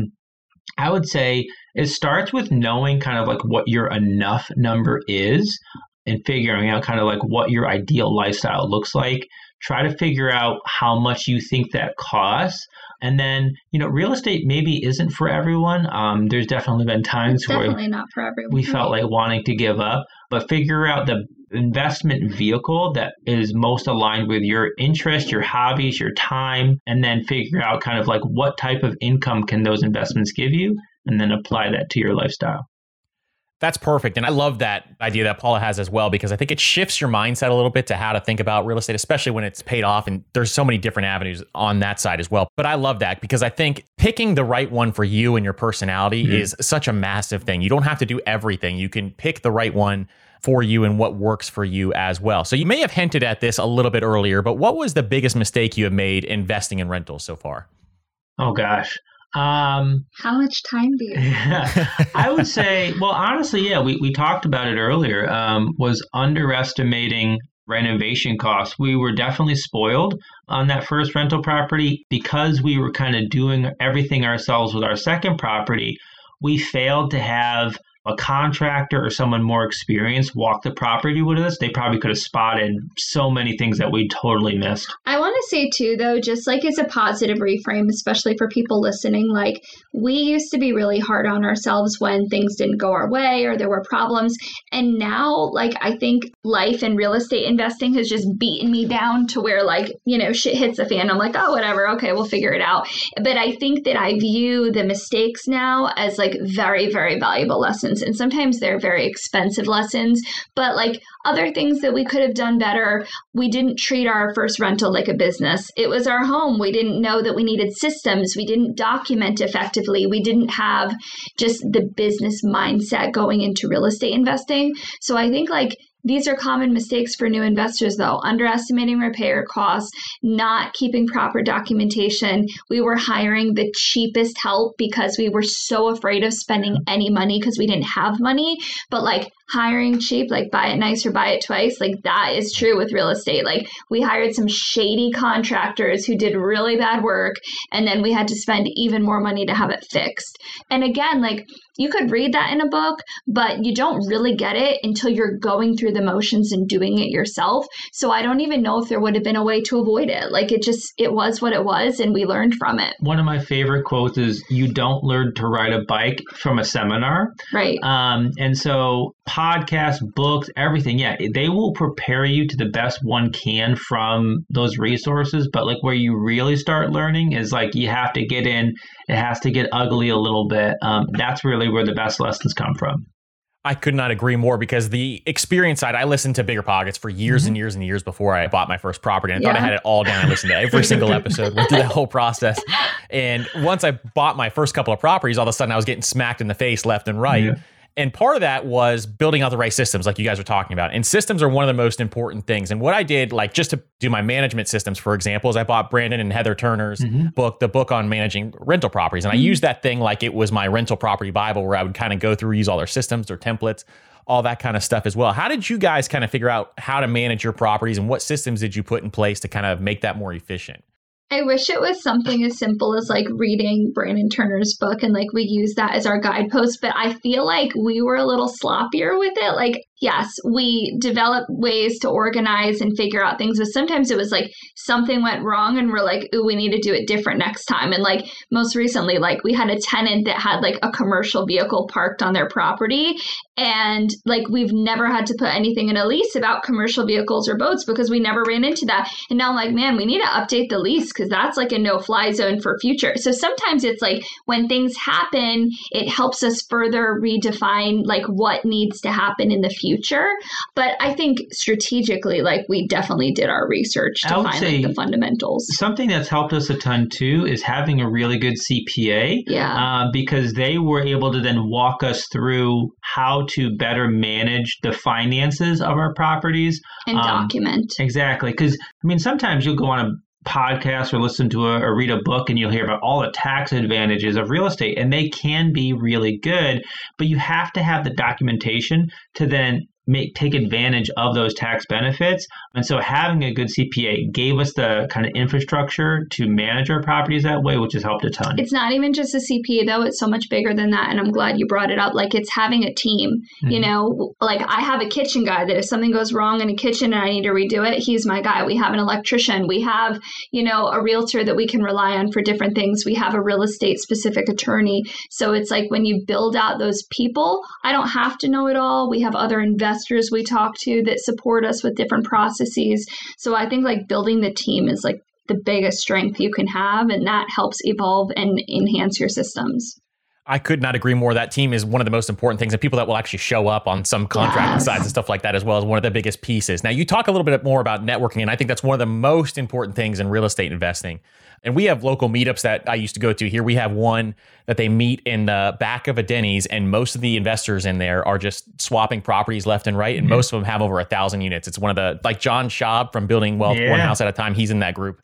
I would say it starts with knowing kind of what your enough number is and figuring out kind of what your ideal lifestyle looks like. Try to figure out how much you think that costs. And then, real estate maybe isn't for everyone. There's definitely been times where not for everyone. We felt like wanting to give up, but figure out the investment vehicle that is most aligned with your interest, your hobbies, your time, and then figure out kind of what type of income can those investments give you, and then apply that to your lifestyle. That's perfect. And I love that idea that Paula has as well, because I think it shifts your mindset a little bit to how to think about real estate, especially when it's paid off. And there's so many different avenues on that side as well. But I love that because I think picking the right one for you and your personality is such a massive thing. You don't have to do everything. You can pick the right one for you and what works for you as well. So you may have hinted at this a little bit earlier, but what was the biggest mistake you have made investing in rentals so far? Oh, gosh. How much time do you have? I would say, well, honestly, yeah, we talked about it earlier, was underestimating renovation costs. We were definitely spoiled on that first rental property because we were kind of doing everything ourselves with our second property. We failed to have a contractor or someone more experienced walk the property with us. They probably could have spotted so many things that we totally missed. I want to say too, though, just like as a positive reframe, especially for people listening, like we used to be really hard on ourselves when things didn't go our way or there were problems. And now, like, I think life and real estate investing has just beaten me down to where, like, you know, shit hits the fan. I'm like, oh, whatever. Okay, we'll figure it out. But I think that I view the mistakes now as like very, very valuable lessons. And sometimes they're very expensive lessons, but like other things that we could have done better. We didn't treat our first rental like a business. It was our home. We didn't know that we needed systems. We didn't document effectively. We didn't have just the business mindset going into real estate investing. So I think like these are common mistakes for new investors, though. Underestimating repair costs, not keeping proper documentation. We were hiring the cheapest help because we were so afraid of spending any money because we didn't have money. But like hiring cheap, like buy it nice or buy it twice, like that is true with real estate. Like we hired some shady contractors who did really bad work, and then we had to spend even more money to have it fixed. And again, like you could read that in a book, but you don't really get it until you're going through the motions and doing it yourself. So I don't even know if there would have been a way to avoid it. Like it was what it was, and we learned from it. One of my favorite quotes is, you don't learn to ride a bike from a seminar. Right. And so podcasts, books, everything, yeah, they will prepare you to the best one can from those resources. But like where you really start learning is like you have to get in, it has to get ugly a little bit. That's really where the best lessons come from. I could not agree more, because the experience side, I listened to Bigger Pockets for years and years and years before I bought my first property. And I thought I had it all down. I listened to every single episode, went through that whole process. And once I bought my first couple of properties, all of a sudden I was getting smacked in the face left and right. Yeah. And part of that was building out the right systems, like you guys were talking about. And systems are one of the most important things. And what I did, like just to do my management systems, for example, is I bought Brandon and Heather Turner's book, the book on managing rental properties. And I used that thing like it was my rental property Bible, where I would kind of go through, use all their systems, their templates, all that kind of stuff as well. How did you guys kind of figure out how to manage your properties, and what systems did you put in place to kind of make that more efficient? I wish it was something as simple as like reading Brandon Turner's book and like we use that as our guidepost, but I feel like we were a little sloppier with it. Like, yes, we developed ways to organize and figure out things, but sometimes it was like something went wrong and we're like, ooh, we need to do it different next time. And like most recently, like we had a tenant that had like a commercial vehicle parked on their property, and like we've never had to put anything in a lease about commercial vehicles or boats because we never ran into that. And now I'm like, man, we need to update the lease because that's like a no-fly zone for future. So sometimes it's like when things happen, it helps us further redefine like what needs to happen in the future. But I think strategically, like we definitely did our research to find like the fundamentals. Something that's helped us a ton too is having a really good CPA. Yeah. Because they were able to then walk us through how to better manage the finances of our properties. And document. Exactly. Because I mean, sometimes you'll go on a podcast or listen to or read a book and you'll hear about all the tax advantages of real estate, and they can be really good, but you have to have the documentation to then take advantage of those tax benefits. And so having a good CPA gave us the kind of infrastructure to manage our properties that way, which has helped a ton. It's not even just a CPA though. It's so much bigger than that. And I'm glad you brought it up. Like it's having a team, you know, like I have a kitchen guy that if something goes wrong in a kitchen and I need to redo it, he's my guy. We have an electrician. We have, you know, a realtor that we can rely on for different things. We have a real estate specific attorney. So it's like when you build out those people, I don't have to know it all. We have other investors we talk to that support us with different processes. So I think like building the team is like the biggest strength you can have, and that helps evolve and enhance your systems. I could not agree more. That team is one of the most important things, and people that will actually show up on some contracting sides and stuff like that as well is one of the biggest pieces. Now, you talk a little bit more about networking, and I think that's one of the most important things in real estate investing. And we have local meetups that I used to go to here. We have one that they meet in the back of a Denny's, and most of the investors in there are just swapping properties left and right. And most of them have over 1,000 units. It's one of the, like John Schaub from Building Wealth One House at a Time. He's in that group,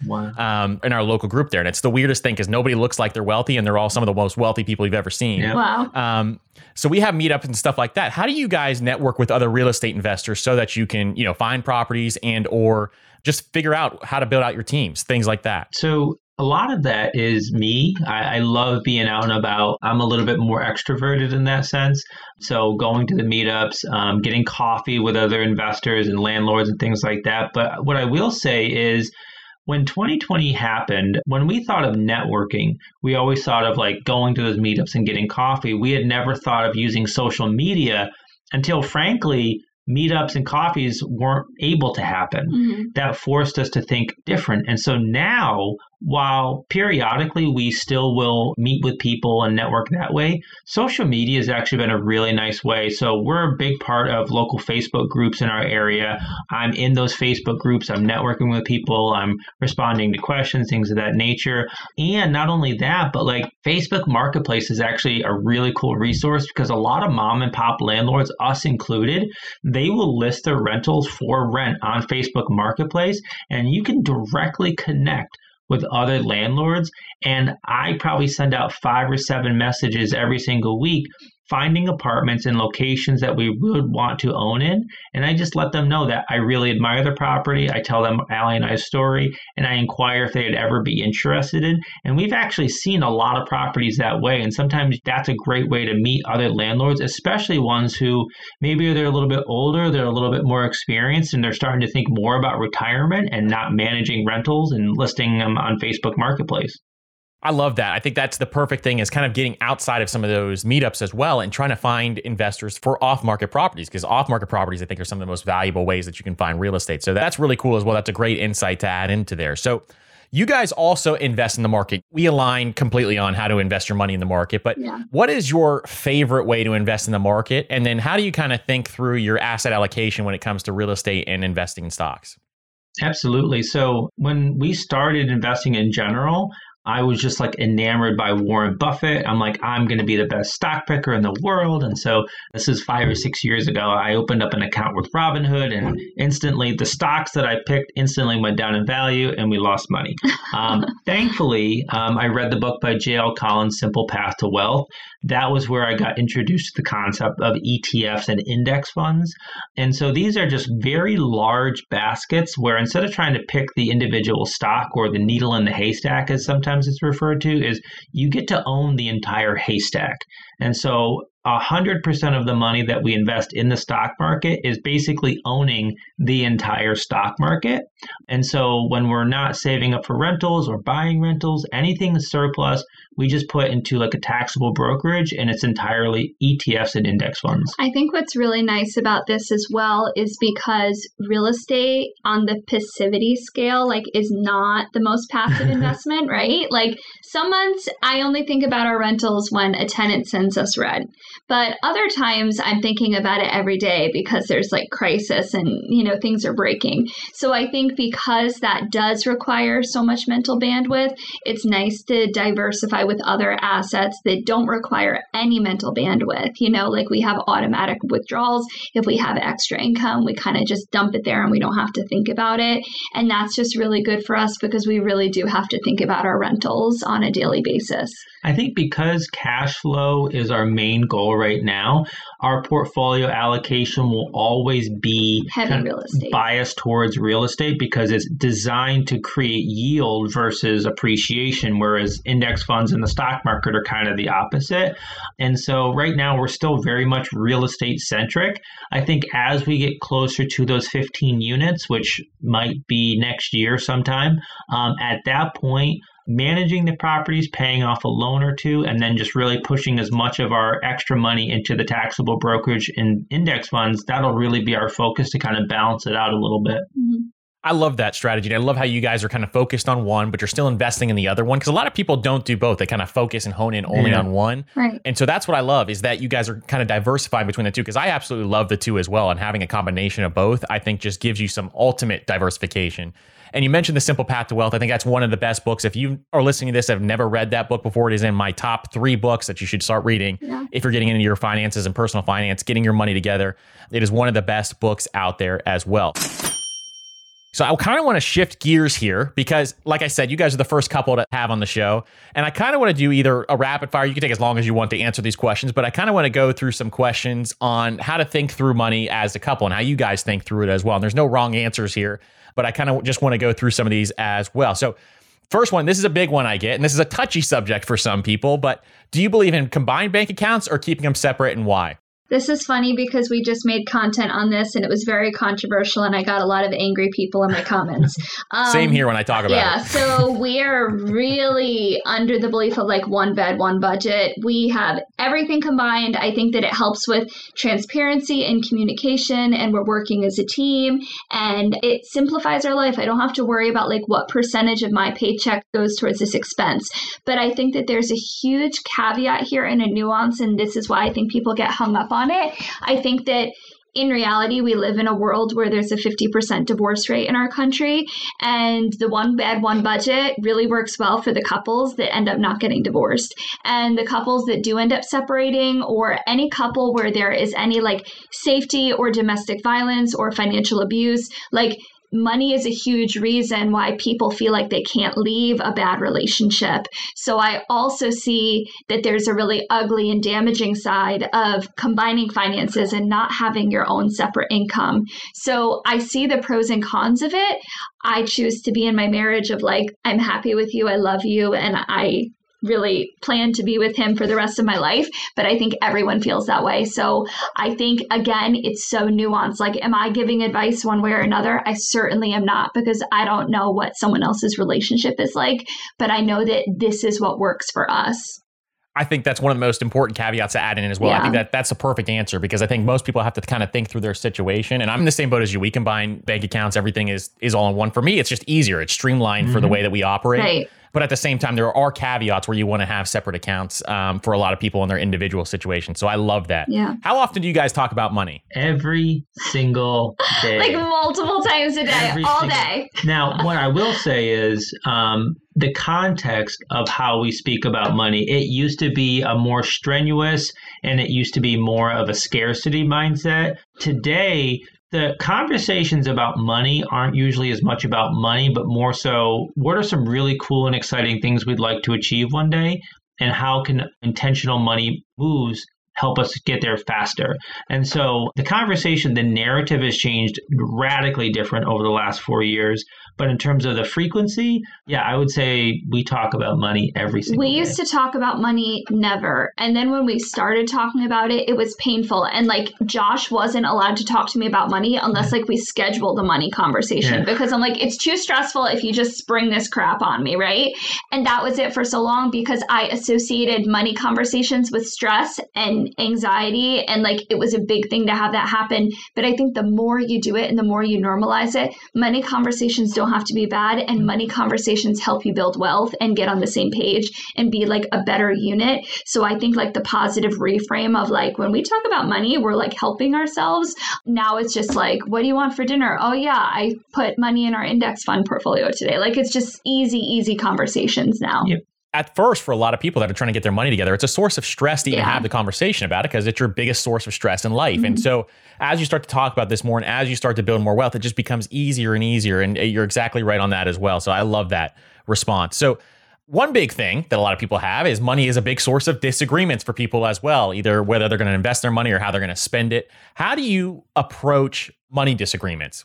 in our local group there. And it's the weirdest thing because nobody looks like they're wealthy, and they're all some of the most wealthy people you've ever seen. Yeah. Wow. So we have meetups and stuff like that. How do you guys network with other real estate investors so that you can, find properties and or just figure out how to build out your teams, things like that? So a lot of that is me. I love being out and about. I'm a little bit more extroverted in that sense. So going to the meetups, getting coffee with other investors and landlords and things like that. But what I will say is, when 2020 happened, when we thought of networking, we always thought of like going to those meetups and getting coffee. We had never thought of using social media until, frankly, meetups and coffees weren't able to happen. Mm-hmm. That forced us to think different. And so now, while periodically we still will meet with people and network that way, social media has actually been a really nice way. So we're a big part of local Facebook groups in our area. I'm in those Facebook groups. I'm networking with people. I'm responding to questions, things of that nature. And not only that, but like Facebook Marketplace is actually a really cool resource because a lot of mom and pop landlords, us included, they will list their rentals for rent on Facebook Marketplace, and you can directly connect with other landlords. And I probably send out 5 or 7 messages every single week finding apartments in locations that we would want to own in. And I just let them know that I really admire the property. I tell them Allie and I's story, and I inquire if they'd ever be interested in. And we've actually seen a lot of properties that way. And sometimes that's a great way to meet other landlords, especially ones who maybe they're a little bit older, they're a little bit more experienced, and they're starting to think more about retirement and not managing rentals and listing them on Facebook Marketplace. I love that. I think that's the perfect thing, is kind of getting outside of some of those meetups as well and trying to find investors for off-market properties, because off-market properties, I think, are some of the most valuable ways that you can find real estate. So that's really cool as well. That's a great insight to add into there. So you guys also invest in the market. We align completely on how to invest your money in the market, but what is your favorite way to invest in the market? And then how do you kind of think through your asset allocation when it comes to real estate and investing in stocks? Absolutely. So when we started investing in general, I was just like enamored by Warren Buffett. I'm like, I'm going to be the best stock picker in the world. And so this is 5 or 6 years ago. I opened up an account with Robinhood, and instantly the stocks that I picked instantly went down in value and we lost money. Thankfully, I read the book by J.L. Collins, Simple Path to Wealth. That was where I got introduced to the concept of ETFs and index funds. And so these are just very large baskets where instead of trying to pick the individual stock or the needle in the haystack, as sometimes it's referred to, is you get to own the entire haystack. And so 100% of the money that we invest in the stock market is basically owning the entire stock market. And so when we're not saving up for rentals or buying rentals, anything surplus, we just put into like a taxable brokerage, and it's entirely ETFs and index funds. I think what's really nice about this as well is because real estate on the passivity scale, like, is not the most passive investment, right? Like, some months I only think about our rentals when a tenant sends us rent. But other times I'm thinking about it every day because there's like crisis and, things are breaking. So I think because that does require so much mental bandwidth, it's nice to diversify with other assets that don't require any mental bandwidth. Like we have automatic withdrawals. If we have extra income, we kind of just dump it there and we don't have to think about it. And that's just really good for us because we really do have to think about our rentals on a daily basis. I think because cash flow is our main goal right now, our portfolio allocation will always be heavy real estate, biased towards real estate because it's designed to create yield versus appreciation, whereas index funds in the stock market are kind of the opposite. And so right now we're still very much real estate centric. I think as we get closer to those 15 units, which might be next year sometime, at that point, managing the properties, paying off a loan or two, and then just really pushing as much of our extra money into the taxable brokerage and index funds, that'll really be our focus to kind of balance it out a little bit. Mm-hmm. I love that strategy. And I love how you guys are kind of focused on one, but you're still investing in the other one. Because a lot of people don't do both. They kind of focus and hone in only on one. Right. And so that's what I love is that you guys are kind of diversifying between the two. Because I absolutely love the two as well. And having a combination of both, I think just gives you some ultimate diversification. And you mentioned The Simple Path to Wealth. I think that's one of the best books. If you are listening to this, have never read that book before, it is in my top 3 books that you should start reading. Yeah. If you're getting into your finances and personal finance, getting your money together, it is one of the best books out there as well. So I kind of want to shift gears here because, like I said, you guys are the first couple to have on the show. And I kind of want to do either a rapid fire. You can take as long as you want to answer these questions, but I kind of want to go through some questions on how to think through money as a couple and how you guys think through it as well. And there's no wrong answers here, but I kind of just want to go through some of these as well. So first one, this is a big one I get, and this is a touchy subject for some people, but do you believe in combined bank accounts or keeping them separate, and why? This is funny because we just made content on this and it was very controversial and I got a lot of angry people in my comments. Same here when I talk about it. Yeah, so we are really under the belief of like one bed, one budget. We have everything combined. I think that it helps with transparency and communication, and we're working as a team, and it simplifies our life. I don't have to worry about like what percentage of my paycheck goes towards this expense. But I think that there's a huge caveat here and a nuance, and this is why I think people get hung up on it. I think that in reality, we live in a world where there's a 50% divorce rate in our country, and the one bed, one budget really works well for the couples that end up not getting divorced. And the couples that do end up separating, or any couple where there is any like safety or domestic violence or financial abuse, like money is a huge reason why people feel like they can't leave a bad relationship. So I also see that there's a really ugly and damaging side of combining finances and not having your own separate income. So I see the pros and cons of it. I choose to be in my marriage of like, I'm happy with you, I love you, and I really plan to be with him for the rest of my life. But I think everyone feels that way. So I think, again, it's so nuanced. Like, am I giving advice one way or another? I certainly am not, because I don't know what someone else's relationship is like, but I know that this is what works for us. I think that's one of the most important caveats to add in as well. Yeah. I think that's a perfect answer, because I think most people have to kind of think through their situation. And I'm in the same boat as you. We combine bank accounts. Everything is all in one. For me, it's just easier. It's streamlined for the way that we operate. Right. But at the same time, there are caveats where you want to have separate accounts for a lot of people in their individual situation. So I love that. Yeah. How often do you guys talk about money? Every single day. Like multiple times a day, all day. Now, what I will say is the context of how we speak about money, it used to be a more strenuous, and it used to be more of a scarcity mindset. Today, the conversations about money aren't usually as much about money, but more so, what are some really cool and exciting things we'd like to achieve one day? And how can intentional money moves help us get there faster? And so the conversation, the narrative has changed radically different over the last 4 years. But in terms of the frequency, yeah, I would say we talk about money every single day. We used to talk about money never. And then when we started talking about it, it was painful. And like Josh wasn't allowed to talk to me about money unless like we scheduled a money conversation, because I'm like, it's too stressful if you just spring this crap on me, right? And that was it for so long, because I associated money conversations with stress and anxiety. And like, it was a big thing to have that happen. But I think the more you do it and the more you normalize it, money conversations don't have to be bad, and money conversations help you build wealth and get on the same page and be like a better unit. So I think like the positive reframe of like, when we talk about money, we're like helping ourselves. Now it's just like, what do you want for dinner? Oh yeah, I put money in our index fund portfolio today. Like, it's just easy conversations now. Yep. At first, for a lot of people that are trying to get their money together, it's a source of stress to even have the conversation about it, because it's your biggest source of stress in life. And so as you start to talk about this more and as you start to build more wealth, it just becomes easier and easier. And you're exactly right on that as well. So I love that response. So one big thing that a lot of people have is money is a big source of disagreements for people as well, either whether they're going to invest their money or how they're going to spend it. How do you approach money disagreements?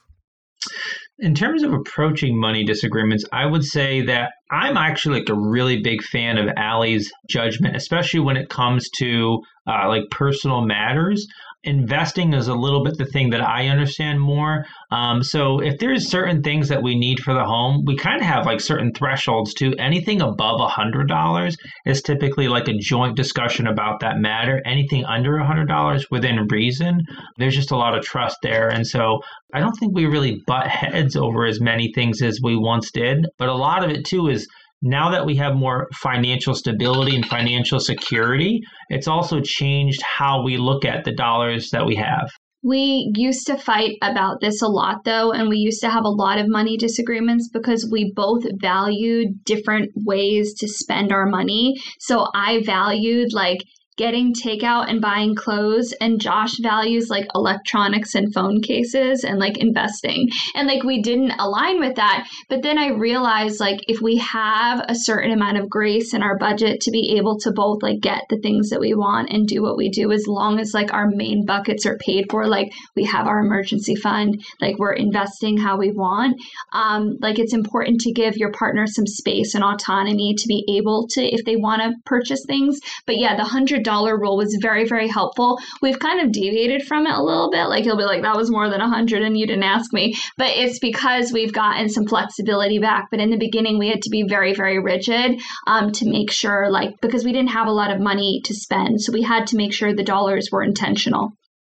In terms of approaching money disagreements, I would say that I'm actually like a really big fan of Allie's judgment, especially when it comes to like personal matters. investing is a little bit the thing that I understand more. So if there's certain things that we need for the home, we kind of have like certain thresholds too. Anything above $100 is typically like a joint discussion about that matter. Anything under $100 within reason, there's just a lot of trust there. And so I don't think we really butt heads over as many things as we once did. But a lot of it too is now that we have more financial stability and financial security, it's also changed how we look at the dollars that we have. We used to fight about this a lot, though, and we used to have a lot of money disagreements because we both valued different ways to spend our money. So I valued like getting takeout and buying clothes, and Josh values like electronics and phone cases and like investing. And like we didn't align with that. But then I realized like if we have a certain amount of grace in our budget to be able to both like get the things that we want and do what we do, as long as like our main buckets are paid for, like we have our emergency fund, like we're investing how we want. Like it's important to give your partner some space and autonomy to be able to, if they want to purchase things. But yeah, the $100 rule was very, very helpful. We've kind of deviated from it a little bit. Like he'll be like, that was more than 100 and you didn't ask me. But it's because we've gotten some flexibility back. But in the beginning, we had to be very, very rigid to make sure, like, because we didn't have a lot of money to spend. So we had to make sure the dollars were intentional.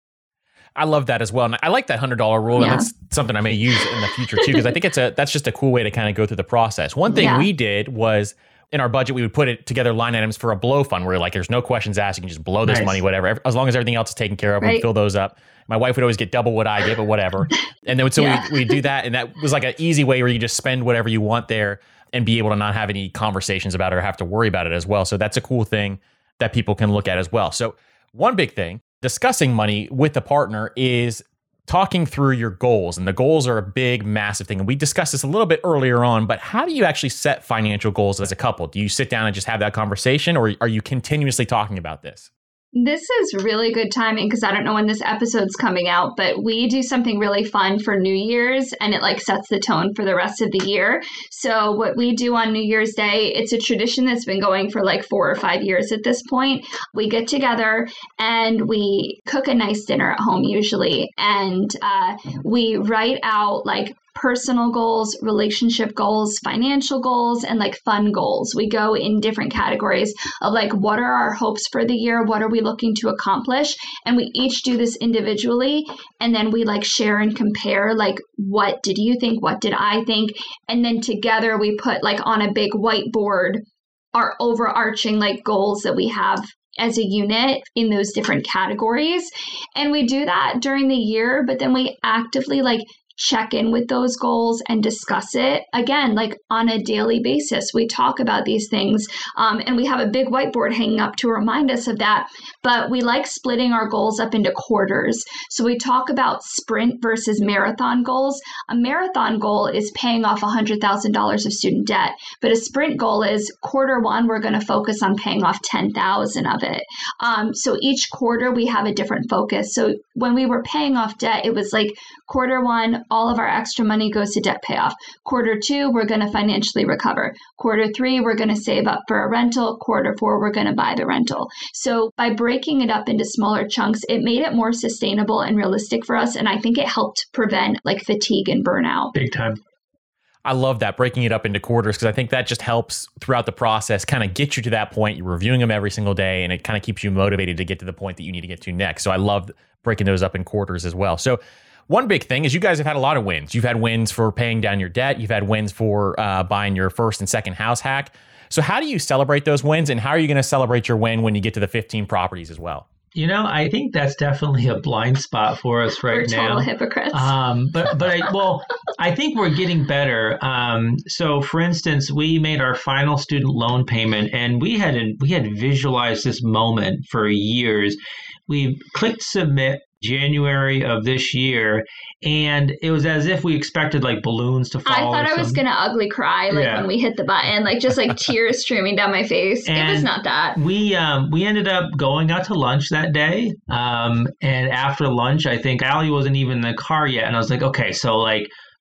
I love that as well. And I like that $100 rule. Yeah. And that's something I may use in the future too, because I think that's just a cool way to kind of go through the process. One thing we did was, in our budget, we would put it together line items for a blow fund where like there's no questions asked. You can just blow this money, whatever. As long as everything else is taken care of, we'd fill those up. My wife would always get double what I get, but whatever. And then we do that. And that was like an easy way where you just spend whatever you want there and be able to not have any conversations about it or have to worry about it as well. So that's a cool thing that people can look at as well. So one big thing, discussing money with a partner is talking through your goals. And the goals are a big, massive thing. And we discussed this a little bit earlier on, but how do you actually set financial goals as a couple? Do you sit down and just have that conversation, or are you continuously talking about this? This is really good timing because I don't know when this episode's coming out, but we do something really fun for New Year's and it like sets the tone for the rest of the year. So what we do on New Year's Day, it's a tradition that's been going for like 4 or 5 years at this point. We get together and we cook a nice dinner at home usually. And we write out like personal goals, relationship goals, financial goals, and like fun goals. We go in different categories of like, what are our hopes for the year? What are we looking to accomplish? And we each do this individually. And then we like share and compare, like, what did you think? What did I think? And then together we put like on a big whiteboard our overarching like goals that we have as a unit in those different categories. And we do that during the year, but then we actively like check in with those goals and discuss it again, like on a daily basis. We talk about these things and we have a big whiteboard hanging up to remind us of that. But we like splitting our goals up into quarters. So we talk about sprint versus marathon goals. A marathon goal is paying off $100,000 of student debt, but a sprint goal is Q1, we're going to focus on paying off 10,000 of it. So each quarter we have a different focus. So when we were paying off debt, it was like Q1, all of our extra money goes to debt payoff. Q2, we're going to financially recover. Q3, we're going to save up for a rental. Q4, we're going to buy the rental. So by breaking it up into smaller chunks, it made it more sustainable and realistic for us. And I think it helped prevent like fatigue and burnout. Big time. I love that, breaking it up into quarters, because I think that just helps throughout the process kind of get you to that point. You're reviewing them every single day, and it kind of keeps you motivated to get to the point that you need to get to next. So I love breaking those up in quarters as well. So one big thing is you guys have had a lot of wins. You've had wins for paying down your debt. You've had wins for buying your first and second house hack. So how do you celebrate those wins, and how are you going to celebrate your win when you get to the 15 properties as well? You know, I think that's definitely a blind spot for us right now. We're total hypocrites. I think we're getting better. So, for instance, we made our final student loan payment, and we had visualized this moment for years. We clicked submit January of this year, and it was as if we expected like balloons to fall. I thought I was gonna ugly cry when we hit the button, like just like tears streaming down my face. And it was not that. We ended up going out to lunch that day, and after lunch, I think Allie wasn't even in the car yet, and I was like, okay, so like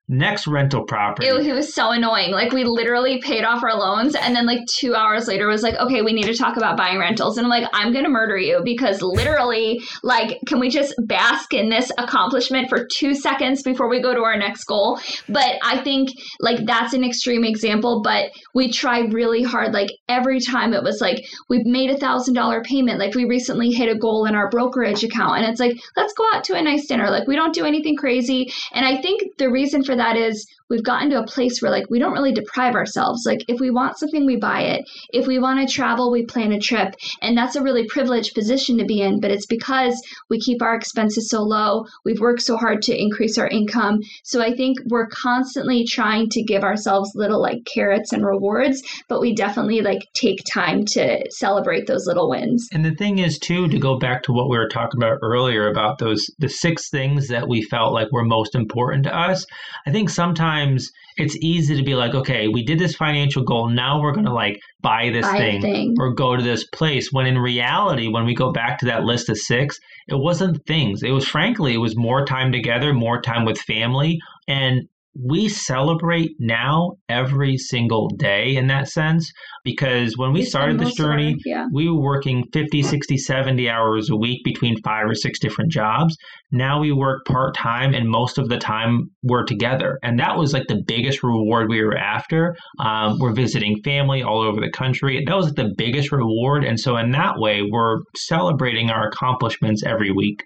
next rental property. He was so annoying. Like, we literally paid off our loans, and then like 2 hours later was like, okay, we need to talk about buying rentals. And I'm like, I'm gonna murder you, because literally, like, can we just bask in this accomplishment for 2 seconds before we go to our next goal? But I think like that's an extreme example, but we try really hard. Like, every time it was like, we've made $1,000 payment. Like, we recently hit a goal in our brokerage account, and it's like, let's go out to a nice dinner. Like, we don't do anything crazy. And I think the reason for that is we've gotten to a place where like we don't really deprive ourselves. Like, if we want something, we buy it. If we want to travel, we plan a trip. And that's a really privileged position to be in, but it's because we keep our expenses so low. We've worked so hard to increase our income. So I think we're constantly trying to give ourselves little like carrots and rewards, but we definitely like take time to celebrate those little wins. And the thing is too, to go back to what we were talking about earlier about the 6 things that we felt like were most important to us. I think sometimes it's easy to be like, okay, we did this financial goal. Now we're going to like buy this thing or go to this place. When in reality, when we go back to that list of 6, it wasn't things. It was frankly, it was more time together, more time with family. And we celebrate now every single day in that sense, because when we started this journey, we were working 50, 60, 70 hours a week between 5 or 6 different jobs. Now we work part-time, and most of the time we're together. And that was like the biggest reward we were after. We're visiting family all over the country. That was the biggest reward. And so in that way, we're celebrating our accomplishments every week.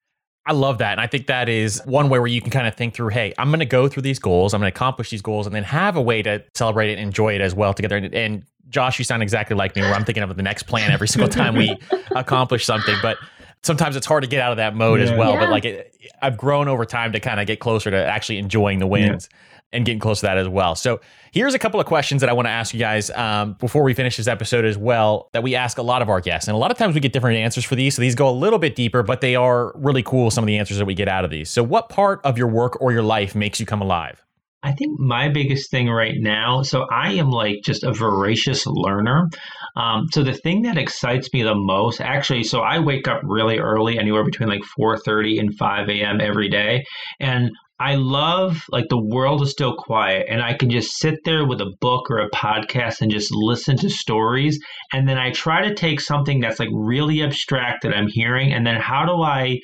I love that. And I think that is one way where you can kind of think through, hey, I'm going to go through these goals. I'm going to accomplish these goals, and then have a way to celebrate it and enjoy it as well together. And Josh, you sound exactly like me, where I'm thinking of the next plan every single time we accomplish something. But sometimes it's hard to get out of that mode as well. But like I've grown over time to kind of get closer to actually enjoying the wins and getting close to that as well. So here's a couple of questions that I want to ask you guys before we finish this episode as well, that we ask a lot of our guests. And a lot of times we get different answers for these. So these go a little bit deeper, but they are really cool, some of the answers that we get out of these. So what part of your work or your life makes you come alive? I think my biggest thing right now, so I am like just a voracious learner. So the thing that excites me the most, actually, so I wake up really early, anywhere between like 4:30 and 5 a.m. every day. And I love, like, the world is still quiet, and I can just sit there with a book or a podcast and just listen to stories. And then I try to take something that's like really abstract that I'm hearing, and then how do I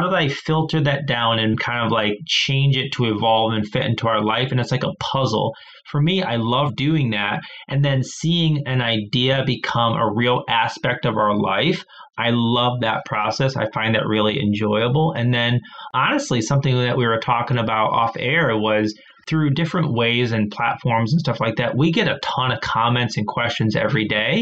filter that down and kind of like change it to evolve and fit into our life? And it's like a puzzle. For me, I love doing that. And then seeing an idea become a real aspect of our life, I love that process. I find that really enjoyable. And then honestly, something that we were talking about off air was through different ways and platforms and stuff like that, we get a ton of comments and questions every day.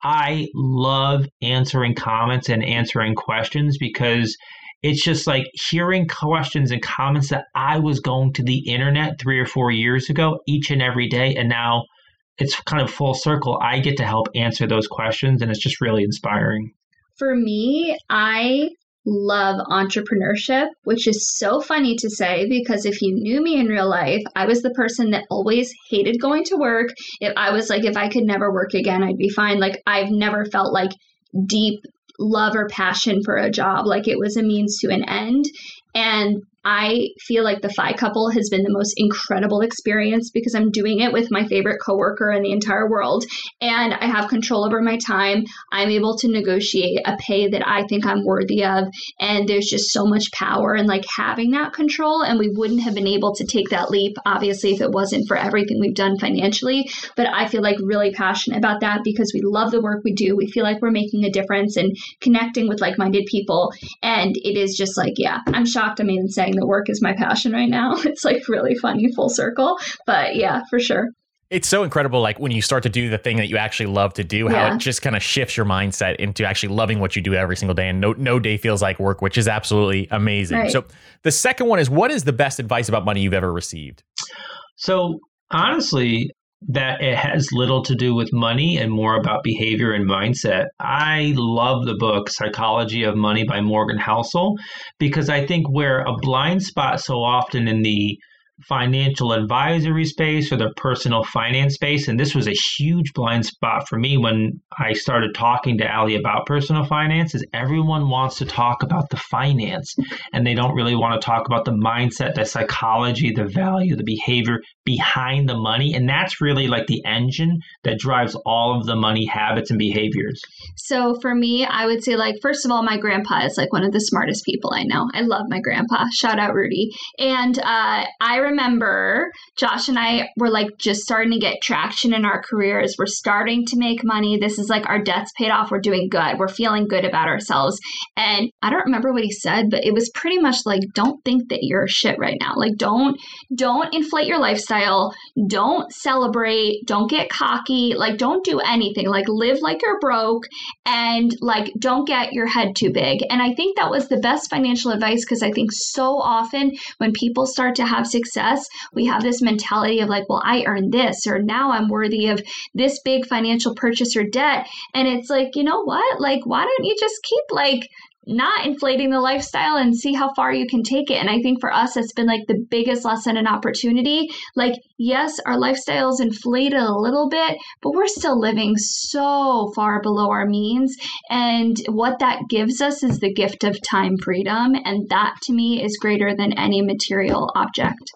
I love answering comments and answering questions, because it's just like hearing questions and comments that I was going to the internet 3 or 4 years ago each and every day. And now it's kind of full circle. I get to help answer those questions, and it's just really inspiring. For me, I love entrepreneurship, which is so funny to say, because if you knew me in real life, I was the person that always hated going to work. If I could never work again, I'd be fine. Like, I've never felt like deep love or passion for a job. Like, it was a means to an end. And I feel like the Phi Couple has been the most incredible experience, because I'm doing it with my favorite coworker in the entire world, and I have control over my time. I'm able to negotiate a pay that I think I'm worthy of, and there's just so much power in like having that control. And we wouldn't have been able to take that leap, obviously, if it wasn't for everything we've done financially. But I feel like really passionate about that, because we love the work we do. We feel like we're making a difference and connecting with like-minded people. And it is just like, I'm shocked I'm even saying the work is my passion right now. It's like really funny, full circle. But yeah, for sure. It's so incredible, like when you start to do the thing that you actually love to do, how it just kind of shifts your mindset into actually loving what you do every single day, and no day feels like work, which is absolutely amazing. Right. So the second one is, what is the best advice about money you've ever received? So honestly, that it has little to do with money and more about behavior and mindset. I love the book Psychology of Money by Morgan Housel, because I think where a blind spot so often in the financial advisory space or the personal finance space. And this was a huge blind spot for me when I started talking to Ali about personal finance, is everyone wants to talk about the finance and they don't really want to talk about the mindset, the psychology, the value, the behavior behind the money. And that's really like the engine that drives all of the money habits and behaviors. So for me, I would say, like, first of all, my grandpa is like one of the smartest people I know. I love my grandpa. Shout out Rudy. And I remember Josh and I were like just starting to get traction in our careers. We're starting to make money. This is like our debt's paid off. We're doing good. We're feeling good about ourselves. And I don't remember what he said, but it was pretty much like, don't think that you're shit right now. Like, don't inflate your lifestyle. Don't celebrate. Don't get cocky. Like, don't do anything. Like, live like you're broke, and like, don't get your head too big. And I think that was the best financial advice, because I think so often when people start to have success, we have this mentality of like, well, I earned this, or now I'm worthy of this big financial purchase or debt. And it's like, you know what? Like, why don't you just keep like not inflating the lifestyle and see how far you can take it? And I think for us, it's been like the biggest lesson and opportunity. Like, yes, our lifestyle's inflated a little bit, but we're still living so far below our means. And what that gives us is the gift of time freedom. And that to me is greater than any material object.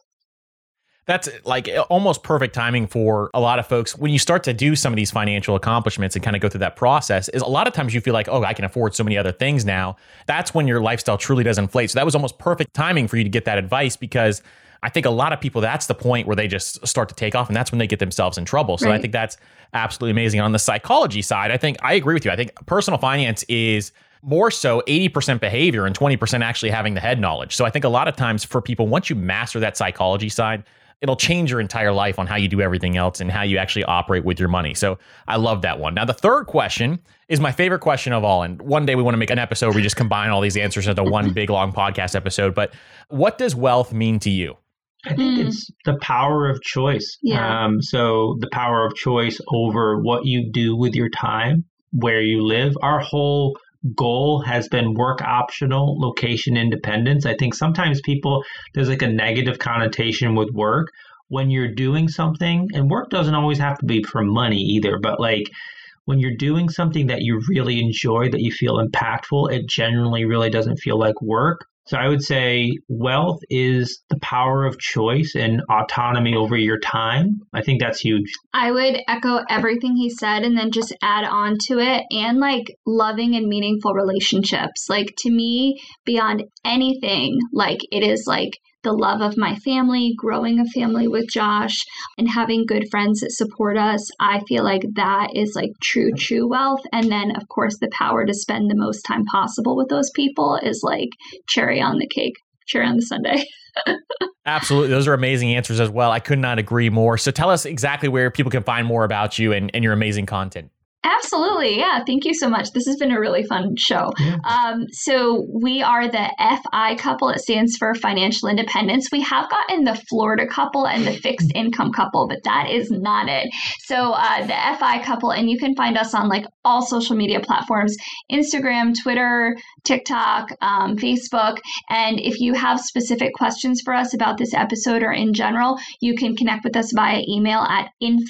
That's like almost perfect timing for a lot of folks. When you start to do some of these financial accomplishments and kind of go through that process, is a lot of times you feel like, oh, I can afford so many other things now. That's when your lifestyle truly does inflate. So that was almost perfect timing for you to get that advice, because I think a lot of people, that's the point where they just start to take off, and that's when they get themselves in trouble. So right. I think that's absolutely amazing. On the psychology side, I think I agree with you. I think personal finance is more so 80% behavior and 20% actually having the head knowledge. So I think a lot of times for people, once you master that psychology side, it'll change your entire life on how you do everything else and how you actually operate with your money. So I love that one. Now, the third question is my favorite question of all. And one day we want to make an episode where we just combine all these answers into one big, long podcast episode. But what does wealth mean to you? I think it's the power of choice. Yeah. So the power of choice over what you do with your time, where you live. Our whole goal has been work optional, location independence. I think sometimes there's like a negative connotation with work when you're doing something, and work doesn't always have to be for money either, but like when you're doing something that you really enjoy, that you feel impactful, it generally really doesn't feel like work. So I would say wealth is the power of choice and autonomy over your time. I think that's huge. I would echo everything he said and then just add on to it, and like loving and meaningful relationships. Like, to me, beyond anything, like it is like the love of my family, growing a family with Josh, and having good friends that support us. I feel like that is like true wealth. And then, of course, the power to spend the most time possible with those people is like cherry on the cake, cherry on the sundae. Absolutely. Those are amazing answers as well. I could not agree more. So tell us exactly where people can find more about you and your amazing content. Absolutely. Yeah. Thank you so much. This has been a really fun show. Yeah. So we are the FI couple. It stands for financial independence. We have gotten the Florida couple and the fixed income couple, but that is not it. So the FI couple, and you can find us on like all social media platforms, Instagram, Twitter, TikTok, Facebook. And if you have specific questions for us about this episode or in general, you can connect with us via email at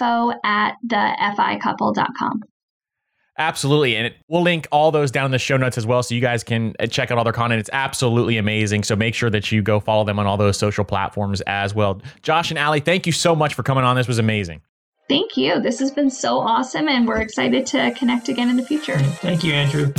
info@theficouple.com. Absolutely. And we'll link all those down in the show notes as well, so you guys can check out all their content. It's absolutely amazing. So make sure that you go follow them on all those social platforms as well. Josh and Ali, thank you so much for coming on. This was amazing. Thank you. This has been so awesome, and we're excited to connect again in the future. Thank you, Andrew.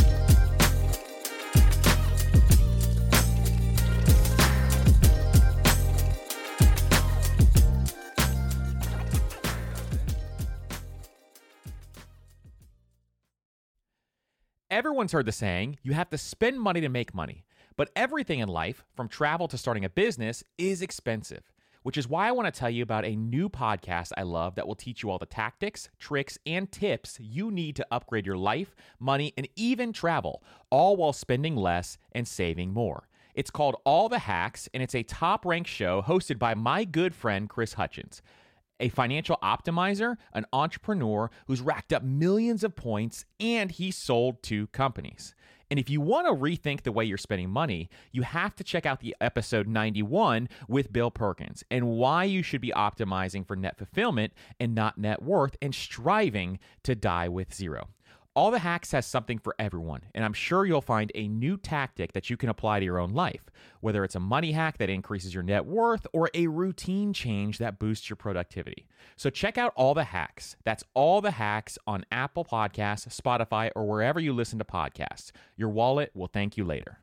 Everyone's heard the saying, you have to spend money to make money. But everything in life, from travel to starting a business, is expensive, which is why I want to tell you about a new podcast I love that will teach you all the tactics, tricks, and tips you need to upgrade your life, money, and even travel, all while spending less and saving more. It's called All the Hacks, and it's a top-ranked show hosted by my good friend, Chris Hutchins, a financial optimizer, an entrepreneur who's racked up millions of points, and he sold 2 companies. And if you want to rethink the way you're spending money, you have to check out the episode 91 with Bill Perkins and why you should be optimizing for net fulfillment and not net worth and striving to die with zero. All the Hacks has something for everyone, and I'm sure you'll find a new tactic that you can apply to your own life, whether it's a money hack that increases your net worth or a routine change that boosts your productivity. So check out All the Hacks. That's All the Hacks on Apple Podcasts, Spotify, or wherever you listen to podcasts. Your wallet will thank you later.